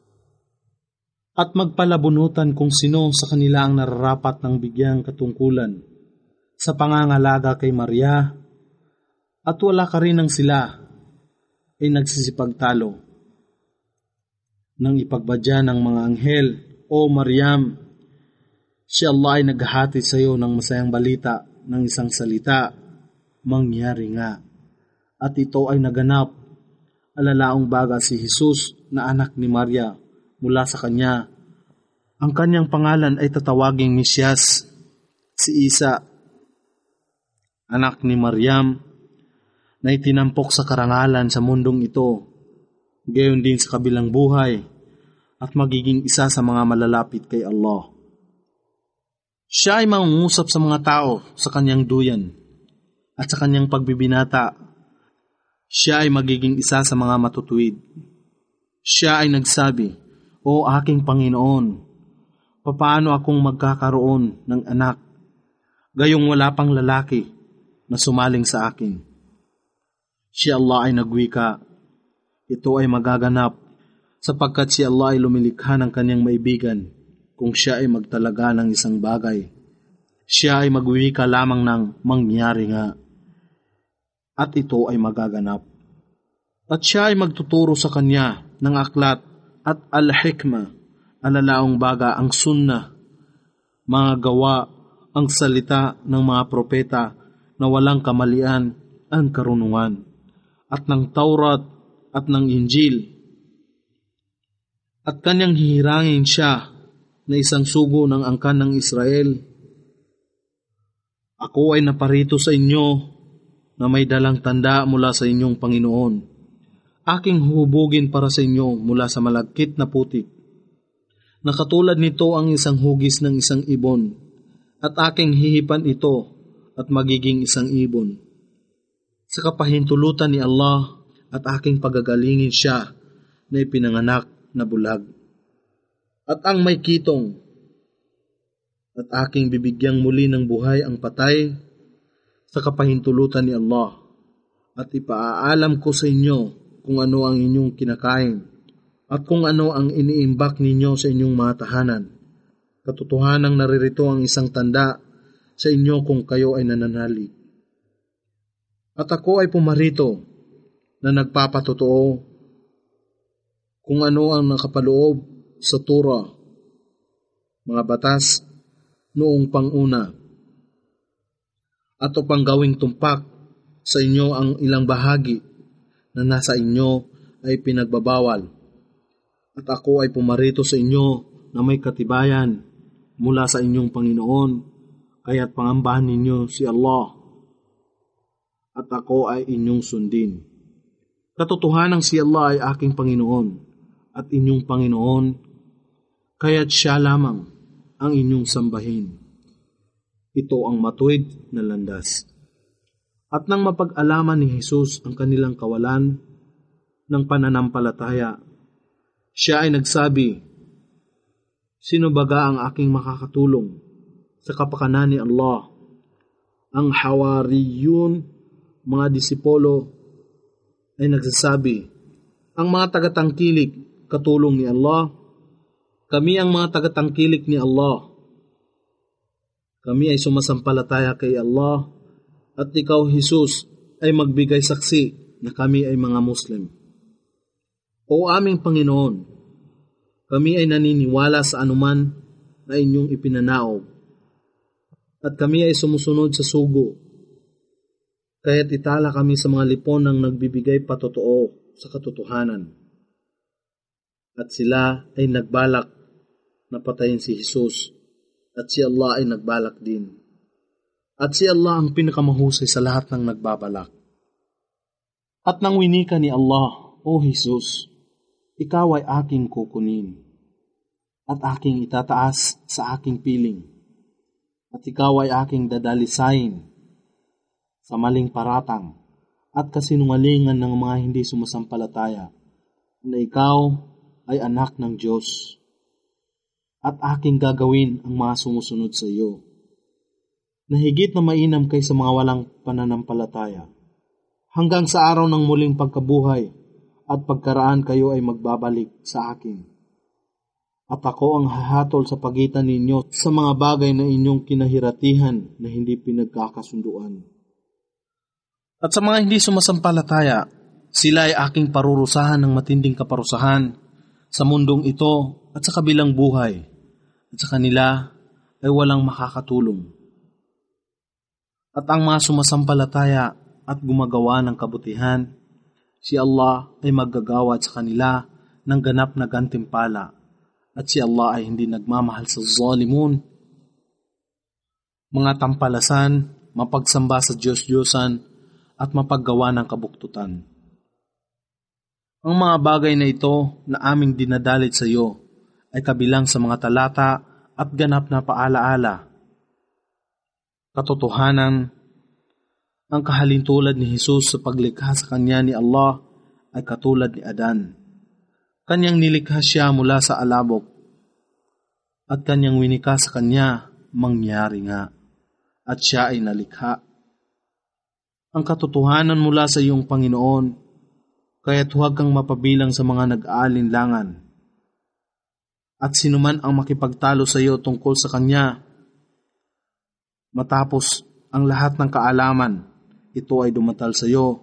at magpalabunutan kung sino sa kanila ang nararapat ng bigyang katungkulan sa pangangalaga kay Maria, at wala ka rin ng sila ay nagsisipagtalo. Nang ipagbadya ng mga anghel, O Maryam, si Allah ay naghahati sa iyo ng masayang balita ng isang salita, mangyari nga. At ito ay naganap, alalaong baga si Jesus na anak ni Maria mula sa kanya. Ang kanyang pangalan ay tatawaging Mesyas, si Isa, anak ni Maryam, na itinampok sa karangalan sa mundong ito, gayon din sa kabilang buhay, at magiging isa sa mga malalapit kay Allah. Siya ay mangungusap sa mga tao sa kanyang duyan, at sa kanyang pagbibinata, siya ay magiging isa sa mga matutuwid. Siya ay nagsabi, O aking Panginoon, papaano akong magkakaroon ng anak, gayong wala pang lalaki na sumaling sa akin? Si Allah ay nagwika, ito ay magaganap, sapagkat si Allah ay lumilikha ng kanyang maibigan kung siya ay magtalaga ng isang bagay. Siya ay magwika lamang ng mangyari nga, at ito ay magaganap. At siya ay magtuturo sa kanya ng aklat at al-hikmah, alalaong baga ang sunnah, mga gawa, ang salita ng mga propeta na walang kamalian ang karunungan, at ng Taurat at ng Injil. At kanyang hihirangin siya na isang sugo ng angkan ng Israel. Ako ay naparito sa inyo na may dalang tanda mula sa inyong Panginoon. Aking hubugin para sa inyo mula sa malagkit na putik, na katulad nito ang isang hugis ng isang ibon, at aking hihipan ito at magiging isang ibon. Sa kapahintulutan ni Allah at aking pagagalingin siya na ipinanganak na bulag. At ang may kitong at aking bibigyang muli ng buhay ang patay sa kapahintulutan ni Allah, at ipaaalam ko sa inyo kung ano ang inyong kinakain at kung ano ang iniimbak ninyo sa inyong mga tahanan. Katotohanang naririto ang isang tanda sa inyo kung kayo ay nananalig. At ako ay pumarito na nagpapatotoo kung ano ang nakapaloob sa Torah, mga batas noong panguna, at upang gawing tumpak sa inyo ang ilang bahagi na nasa inyo ay pinagbabawal. At ako ay pumarito sa inyo na may katibayan mula sa inyong Panginoon, kaya't pangambahan ninyo si Allah, at ako ay inyong sundin. Katotohanan si Allah ay aking Panginoon at inyong Panginoon, kaya't siya lamang ang inyong sambahin. Ito ang matuwid na landas. At nang mapag-alaman ni Jesus ang kanilang kawalan ng pananampalataya, siya ay nagsabi, "Sino baga ang aking makakatulong sa kapakanan ni Allah?" Ang Hawariyun, mga disipulo, ay nagsasabi, "Ang mga tagatangkilik, katulong ni Allah. Kami ang mga tagatangkilik ni Allah. Kami ay sumasampalataya kay Allah, at ikaw, Jesus, ay magbigay saksi na kami ay mga Muslim." O aming Panginoon, kami ay naniniwala sa anuman na inyong ipinanaog, at kami ay sumusunod sa sugo. Kaya't itala kami sa mga lipon ng nagbibigay patotoo sa katotohanan. At sila ay nagbalak na patayin si Jesus, at si Allah ay nagbalak din. At si Allah ang pinakamahusay sa lahat ng nagbabalak. At nang winika ni Allah, "O Jesus, ikaw ay aking kukunin, at aking itataas sa aking piling, at ikaw ay aking dadalisayin sa maling paratang at kasinungalingan ng mga hindi sumasampalataya, na ikaw ay anak ng Diyos, at aking gagawin ang mga sumusunod sa iyo, na higit na mainam kaysa mga walang pananampalataya, hanggang sa araw ng muling pagkabuhay at pagkaraan kayo ay magbabalik sa akin. At ako ang hahatol sa pagitan ninyo sa mga bagay na inyong kinahiratihan na hindi pinagkakasunduan." At sa mga hindi sumasampalataya, sila ay aking parurusahan ng matinding kaparusahan sa mundong ito at sa kabilang buhay, at sa kanila ay walang makakatulong. At ang mga sumasampalataya at gumagawa ng kabutihan, si Allah ay maggagawad sa kanila ng ganap na gantimpala, at si Allah ay hindi nagmamahal sa zalimun. Mga tampalasan, mapagsamba sa Diyos-Diyosan, at mapaggawa ng kabuktutan. Ang mga bagay na ito na aming dinadalit sa iyo ay kabilang sa mga talata at ganap na paalaala. Katotohanan, ang kahalintulad ni Jesus sa paglikha sa kanya ni Allah ay katulad ni Adan. Kanyang nilikha siya mula sa alabok, at kanyang winika sa kanya, mangyari nga, at siya ay nalikha. Ang katotohanan mula sa iyong Panginoon, kaya't huwag kang mapabilang sa mga nag-aalinlangan. At sinuman ang makipagtalo sa iyo tungkol sa Kanya, matapos ang lahat ng kaalaman, ito ay dumatal sa iyo.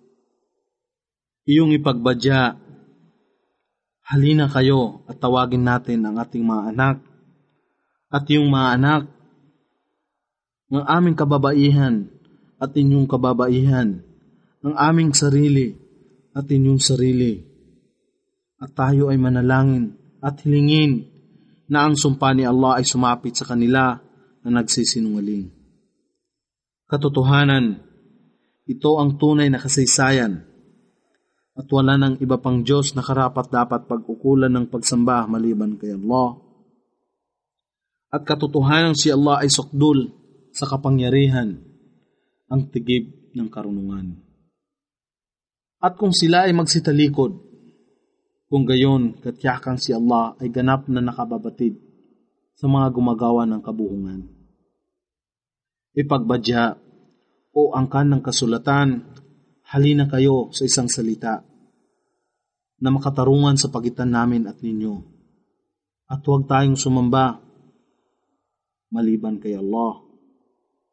Iyong ipagbadya, "Halina kayo at tawagin natin ang ating mga anak, at iyong mga anak, ng aming kababaihan, at inyong kababaihan, ang aming sarili at inyong sarili. At tayo ay manalangin at hilingin na ang sumpa ni Allah ay sumapit sa kanila na nagsisinungaling." Katotohanan, ito ang tunay na kasaysayan, at wala nang iba pang Diyos na karapat dapat pag-ukulan ng pagsamba maliban kay Allah. At katotohanan si Allah ay sukdul sa kapangyarihan, ang tigib ng karunungan. At kung sila ay magsitalikod, kung gayon katyakang si Allah ay ganap na nakababatid sa mga gumagawa ng kabuhungan. Ipagbadya, o angkan ng kasulatan, halina kayo sa isang salita na makatarungan sa pagitan namin at ninyo, at huwag tayong sumamba maliban kay Allah.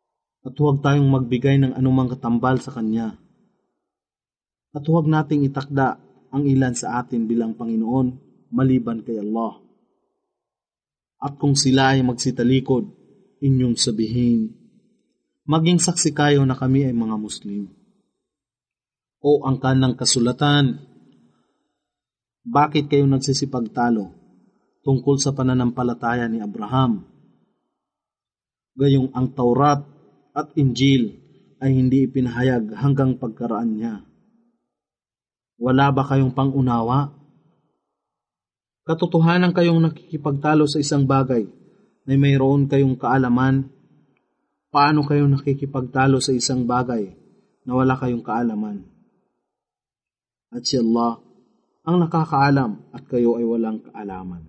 At huwag tayong magbigay ng anumang katambal sa Kanya. At huwag nating itakda ang ilan sa atin bilang Panginoon maliban kay Allah. At kung sila ay magsitalikod, inyong sabihin, maging saksi kayo na kami ay mga Muslim. O ang kanang kasulatan, bakit kayo nagsisipagtalo tungkol sa pananampalataya ni Abraham? Gayong ang Taurat at Injil ay hindi ipinahayag hanggang pagkaraan niya. Wala ba kayong pangunawa? Katotohanan kayong nakikipagtalo sa isang bagay na mayroon kayong kaalaman. Paano kayo nakikipagtalo sa isang bagay na wala kayong kaalaman? At si Allah ang nakakaalam at kayo ay walang kaalaman.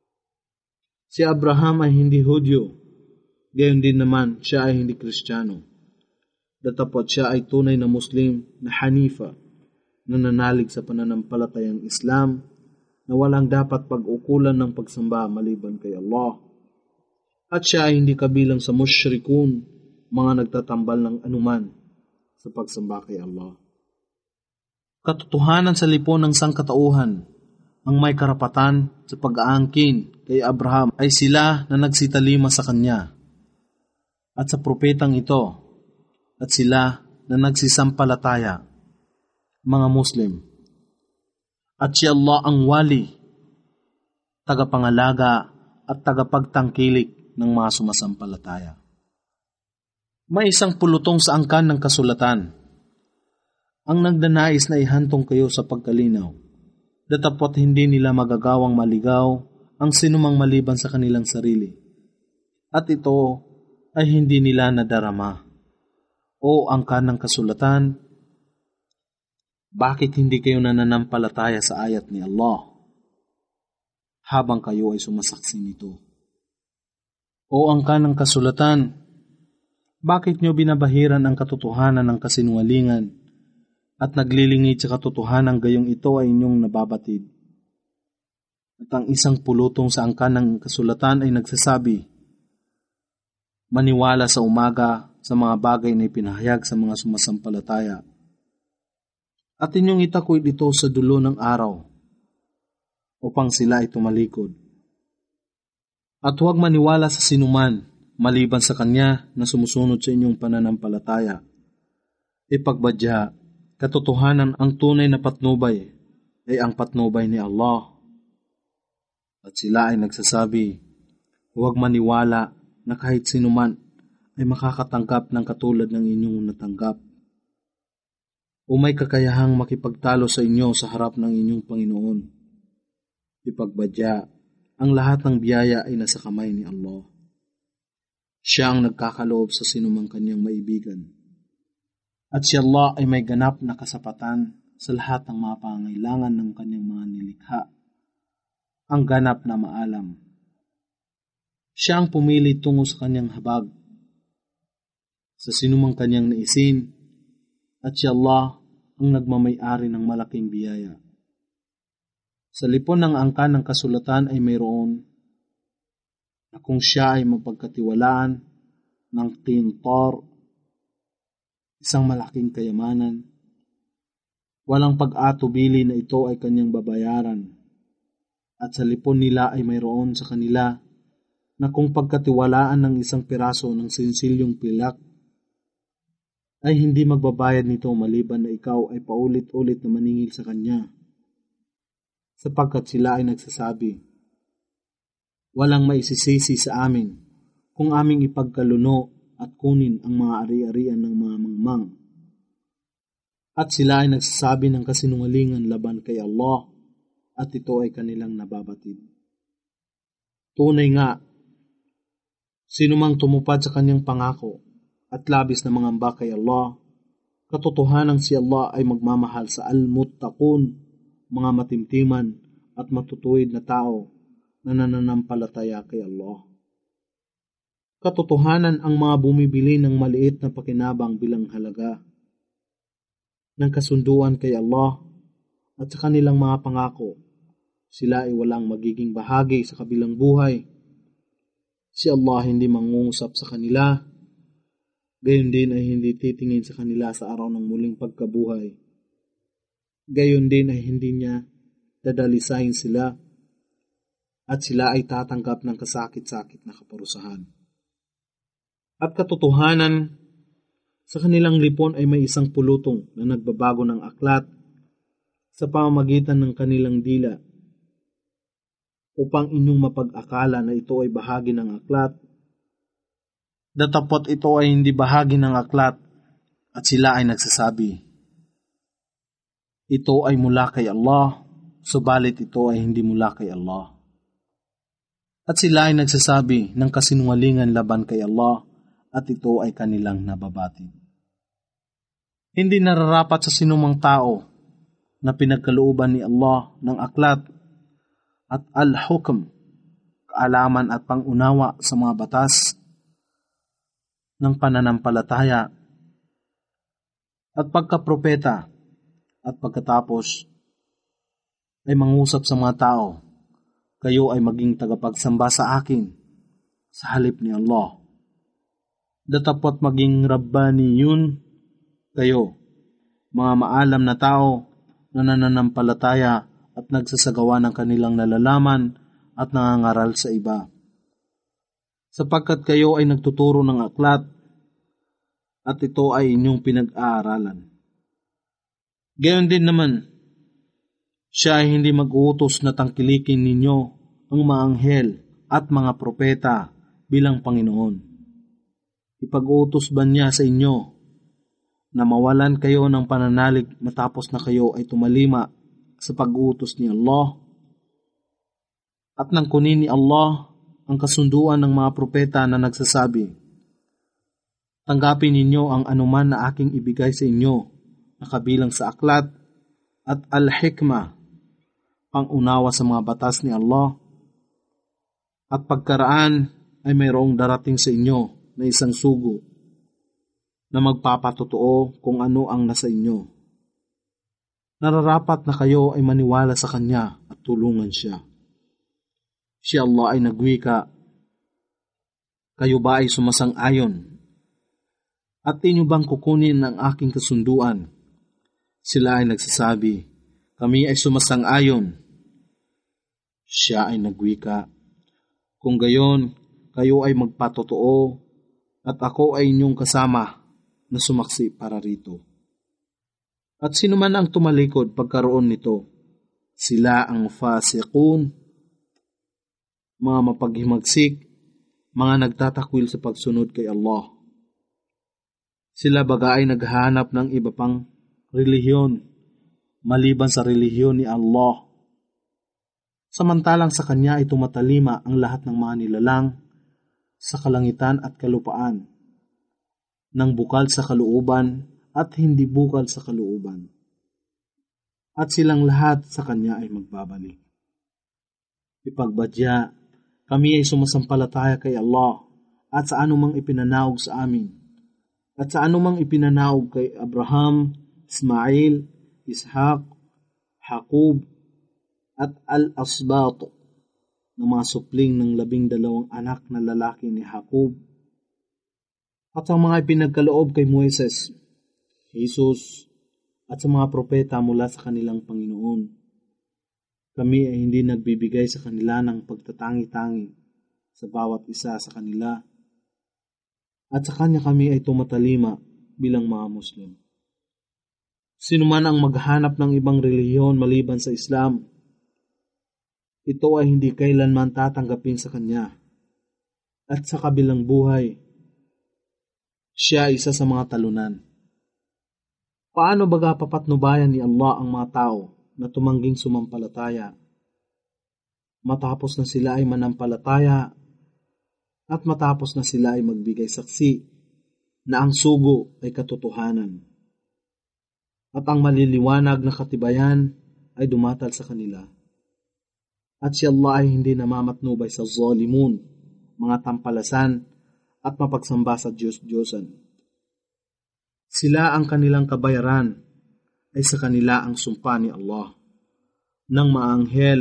Si Abraham ay hindi Hudyo. Gayon din naman, siya ay hindi Kristiyano. Datapot siya ay tunay na Muslim na Hanifa, na nanalig sa pananampalatayang Islam, na walang dapat pag-ukulan ng pagsamba maliban kay Allah. At siya ay hindi kabilang sa musyrikun, mga nagtatambal ng anuman sa pagsamba kay Allah. Katotohanan sa lipon ng sangkatauhan, ang may karapatan sa pag-aangkin kay Abraham ay sila na nagsitalima sa kanya at sa propetang ito, at sila na nagsisampalataya, mga Muslim. At si Allah ang wali, tagapangalaga at tagapagtangkilik ng mga sumasampalataya. May isang pulutong sa angkan ng kasulatan, ang nagdanais na ihantong kayo sa pagkalinaw, datapot hindi nila magagawang maligaw ang sinumang maliban sa kanilang sarili. At ito ay hindi nila nadarama. O angkan ng kasulatan, bakit hindi kayo nananampalataya sa ayat ni Allah habang kayo ay sumasaksi nito? O angkan ng kasulatan, bakit nyo binabahiran ang katotohanan ng kasinungalingan at naglilingid sa katotohanan gayong ito ay inyong nababatid? At ang isang pulutong sa angkan ng kasulatan ay nagsasabi, maniwala sa umaga sa mga bagay na ipinahayag sa mga sumasampalataya. At inyong itakwid ito sa dulo ng araw upang sila ay tumalikod. At huwag maniwala sa sinuman maliban sa kanya na sumusunod sa inyong pananampalataya. Ipagbadya, katotohanan ang tunay na patnubay ay ang patnubay ni Allah. At sila ay nagsasabi, huwag maniwala na kahit sinuman ay makakatanggap ng katulad ng inyong natanggap. O may kakayahang makipagtalo sa inyo sa harap ng inyong Panginoon. Ipagbadya, ang lahat ng biyaya ay nasa kamay ni Allah. Siya ang nagkakaloob sa sinumang kanyang maibigan. At si Allah ay may ganap na kasapatan sa lahat ng mga pangangailangan ng kanyang mga nilikha. Ang ganap na maalam. Siya ang pumili tungo sa kanyang habag, sa sinumang kanyang naisin, at si Allah ang nagmamay-ari ng malaking biyaya. Sa lipon ng angkan ng kasulatan ay mayroon na kung siya ay mapagkatiwalaan ng tintor, isang malaking kayamanan, walang pag-atubili na ito ay kanyang babayaran. At sa lipon nila ay mayroon sa kanila na kung pagkatiwalaan ng isang piraso ng sinsilyong pilak, ay hindi magbabayad nito maliban na ikaw ay paulit-ulit na maningil sa kanya. Sapagkat sila ay nagsasabi, walang maisisisi sa amin kung aming ipagkaluno at kunin ang mga ari-arian ng mga mangmang. At sila ay nagsasabi ng kasinungalingan laban kay Allah, at ito ay kanilang nababatid. Tunay nga, sinumang tumupad sa kanyang pangako at labis na mangamba kay Allah, katotohanan si Allah ay magmamahal sa al-muttaqun, mga matimtiman at matutuwid na tao na nananampalataya kay Allah. Katotohanan ang mga bumibili ng maliit na pakinabang bilang halaga ng kasunduan kay Allah at sa kanilang mga pangako, sila ay walang magiging bahagi sa kabilang buhay. Si Allah hindi mangungusap sa kanila, Gayon din ay hindi titingin sa kanila sa araw ng muling pagkabuhay. Gayon din ay hindi niya dadalisayin sila at sila ay tatanggap ng kasakit-sakit na kaparusahan. At katotohanan, sa kanilang lipon ay may isang pulutong na nagbabago ng aklat sa pamamagitan ng kanilang dila upang inyong mapag-akala na ito ay bahagi ng aklat. Datapot ito ay hindi bahagi ng aklat at sila ay nagsasabi, ito ay mula kay Allah, subalit ito ay hindi mula kay Allah. At sila ay nagsasabi ng kasinungalingan laban kay Allah at ito ay kanilang nababatid. Hindi nararapat sa sinumang tao na pinagkalooban ni Allah ng aklat at al-hukm, kaalaman at pangunawa sa mga batas ng pananampalataya at pagkapropeta at pagkatapos ay mangusap sa mga tao, kayo ay maging tagapagsamba sa akin sa halip ni Allah. Datapot maging rabbaniyun kayo, mga maalam na tao na nananampalataya at nagsasagawa ng kanilang nalalaman at nangangaral sa iba. Sapagkat kayo ay nagtuturo ng aklat at ito ay inyong pinag-aaralan. Gayon din naman, siya ay hindi mag-uutos na tangkilikin ninyo ang mga anghel at mga propeta bilang Panginoon. Ipag-uutos ba niya sa inyo na mawalan kayo ng pananalig matapos na kayo ay tumalima sa pag-uutos ni Allah? At nang kunin ni Allah ang kasunduan ng mga propeta na nagsasabi, tanggapin ninyo ang anuman na aking ibigay sa inyo na kabilang sa aklat at al-hikmah, pangunawa sa mga batas ni Allah, at pagkaraan ay mayroong darating sa inyo na isang sugo na magpapatotoo kung ano ang nasa inyo. Nararapat na kayo ay maniwala sa Kanya at tulungan Siya. Si Allah ay nagwika, kayo ba ay sumasang-ayon? At inyo bang kukunin ang aking kasunduan? Sila ay nagsasabi, kami ay sumasang-ayon. Siya ay nagwika, kung gayon, kayo ay magpatotoo at ako ay inyong kasama na sumaksi para rito. At sino man ang tumalikod pagkaroon nito, sila ang fasiqun, mga mapaghimagsik, mga nagtatakwil sa pagsunod kay Allah. Sila baga ay naghahanap ng iba pang relihiyon, maliban sa relihiyon ni Allah. Samantalang sa Kanya ay tumatalima ang lahat ng mga nilalang sa kalangitan at kalupaan, ng bukal sa kalooban at hindi bukal sa kalooban. At silang lahat sa Kanya ay magbabalik. Ipagbadya, kami ay sumasampalataya kay Allah at sa anumang ipinanaog sa amin, at sa anumang ipinanaog kay Abraham, Ismail, Ishaq, Jacob, at al-asbat na mga supling ng labing dalawang anak na lalaki ni Jacob, at ang mga ipinagkaloob kay Moises, Jesus, at sa mga propeta mula sa kanilang Panginoon. Kami ay hindi nagbibigay sa kanila ng pagtatangi-tangi sa bawat isa sa kanila, at sa Kanya kami ay tumatalima bilang mga Muslim. Sino man ang maghanap ng ibang relihiyon maliban sa Islam, ito ay hindi kailanman tatanggapin sa Kanya. At sa kabilang buhay, siya ay isa sa mga talunan. Paano baga papatnubayan ni Allah ang mga tao na tumangging sumampalataya, matapos na sila ay manampalataya at matapos na sila ay magbigay saksi na ang sugo ay katotohanan at ang maliliwanag na katibayan ay dumatal sa kanila. At si Allah ay hindi namamatnubay sa zalimun, mga tampalasan at mapagsamba sa Diyos-Diyosan. Sila ang kanilang kabayaran ay sa kanila ang sumpa ni Allah, ng mga anghel,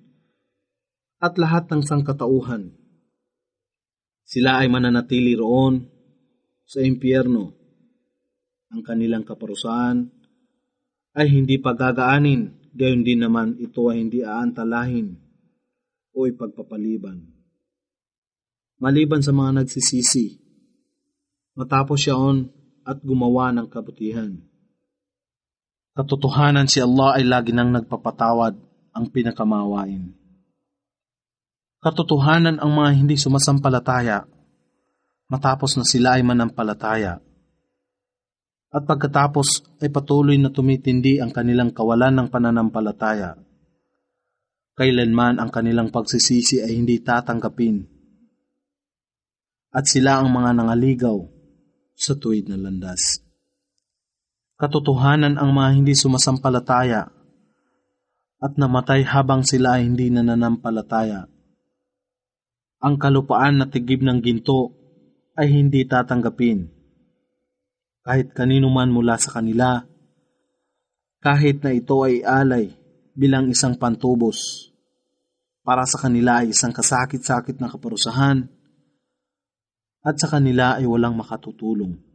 at lahat ng sangkatauhan. Sila ay mananatili roon sa impyerno. Ang kanilang kaparusahan ay hindi pagagaanin, gayon din naman ito ay hindi aantalahin o ipagpapaliban. Maliban sa mga nagsisisi, matapos siyaon at gumawa ng kabutihan. Katotohanan si Allah ay lagi nang nagpapatawad, ang pinakamawain. Katotohanan ang mga hindi sumasampalataya, matapos na sila ay manampalataya. At pagkatapos ay patuloy na tumitindi ang kanilang kawalan ng pananampalataya. Kailanman ang kanilang pagsisisi ay hindi tatanggapin. At sila ang mga nangaligaw sa tuwid na landas. Katotohanan ang mga hindi sumasampalataya at namatay habang sila ay hindi nananampalataya. Ang kalupaan na tigib ng ginto ay hindi tatanggapin. Kahit kanino man mula sa kanila, kahit na ito ay alay bilang isang pantubos, para sa kanila ay isang kasakit-sakit na kaparusahan, at sa kanila ay walang makatutulong.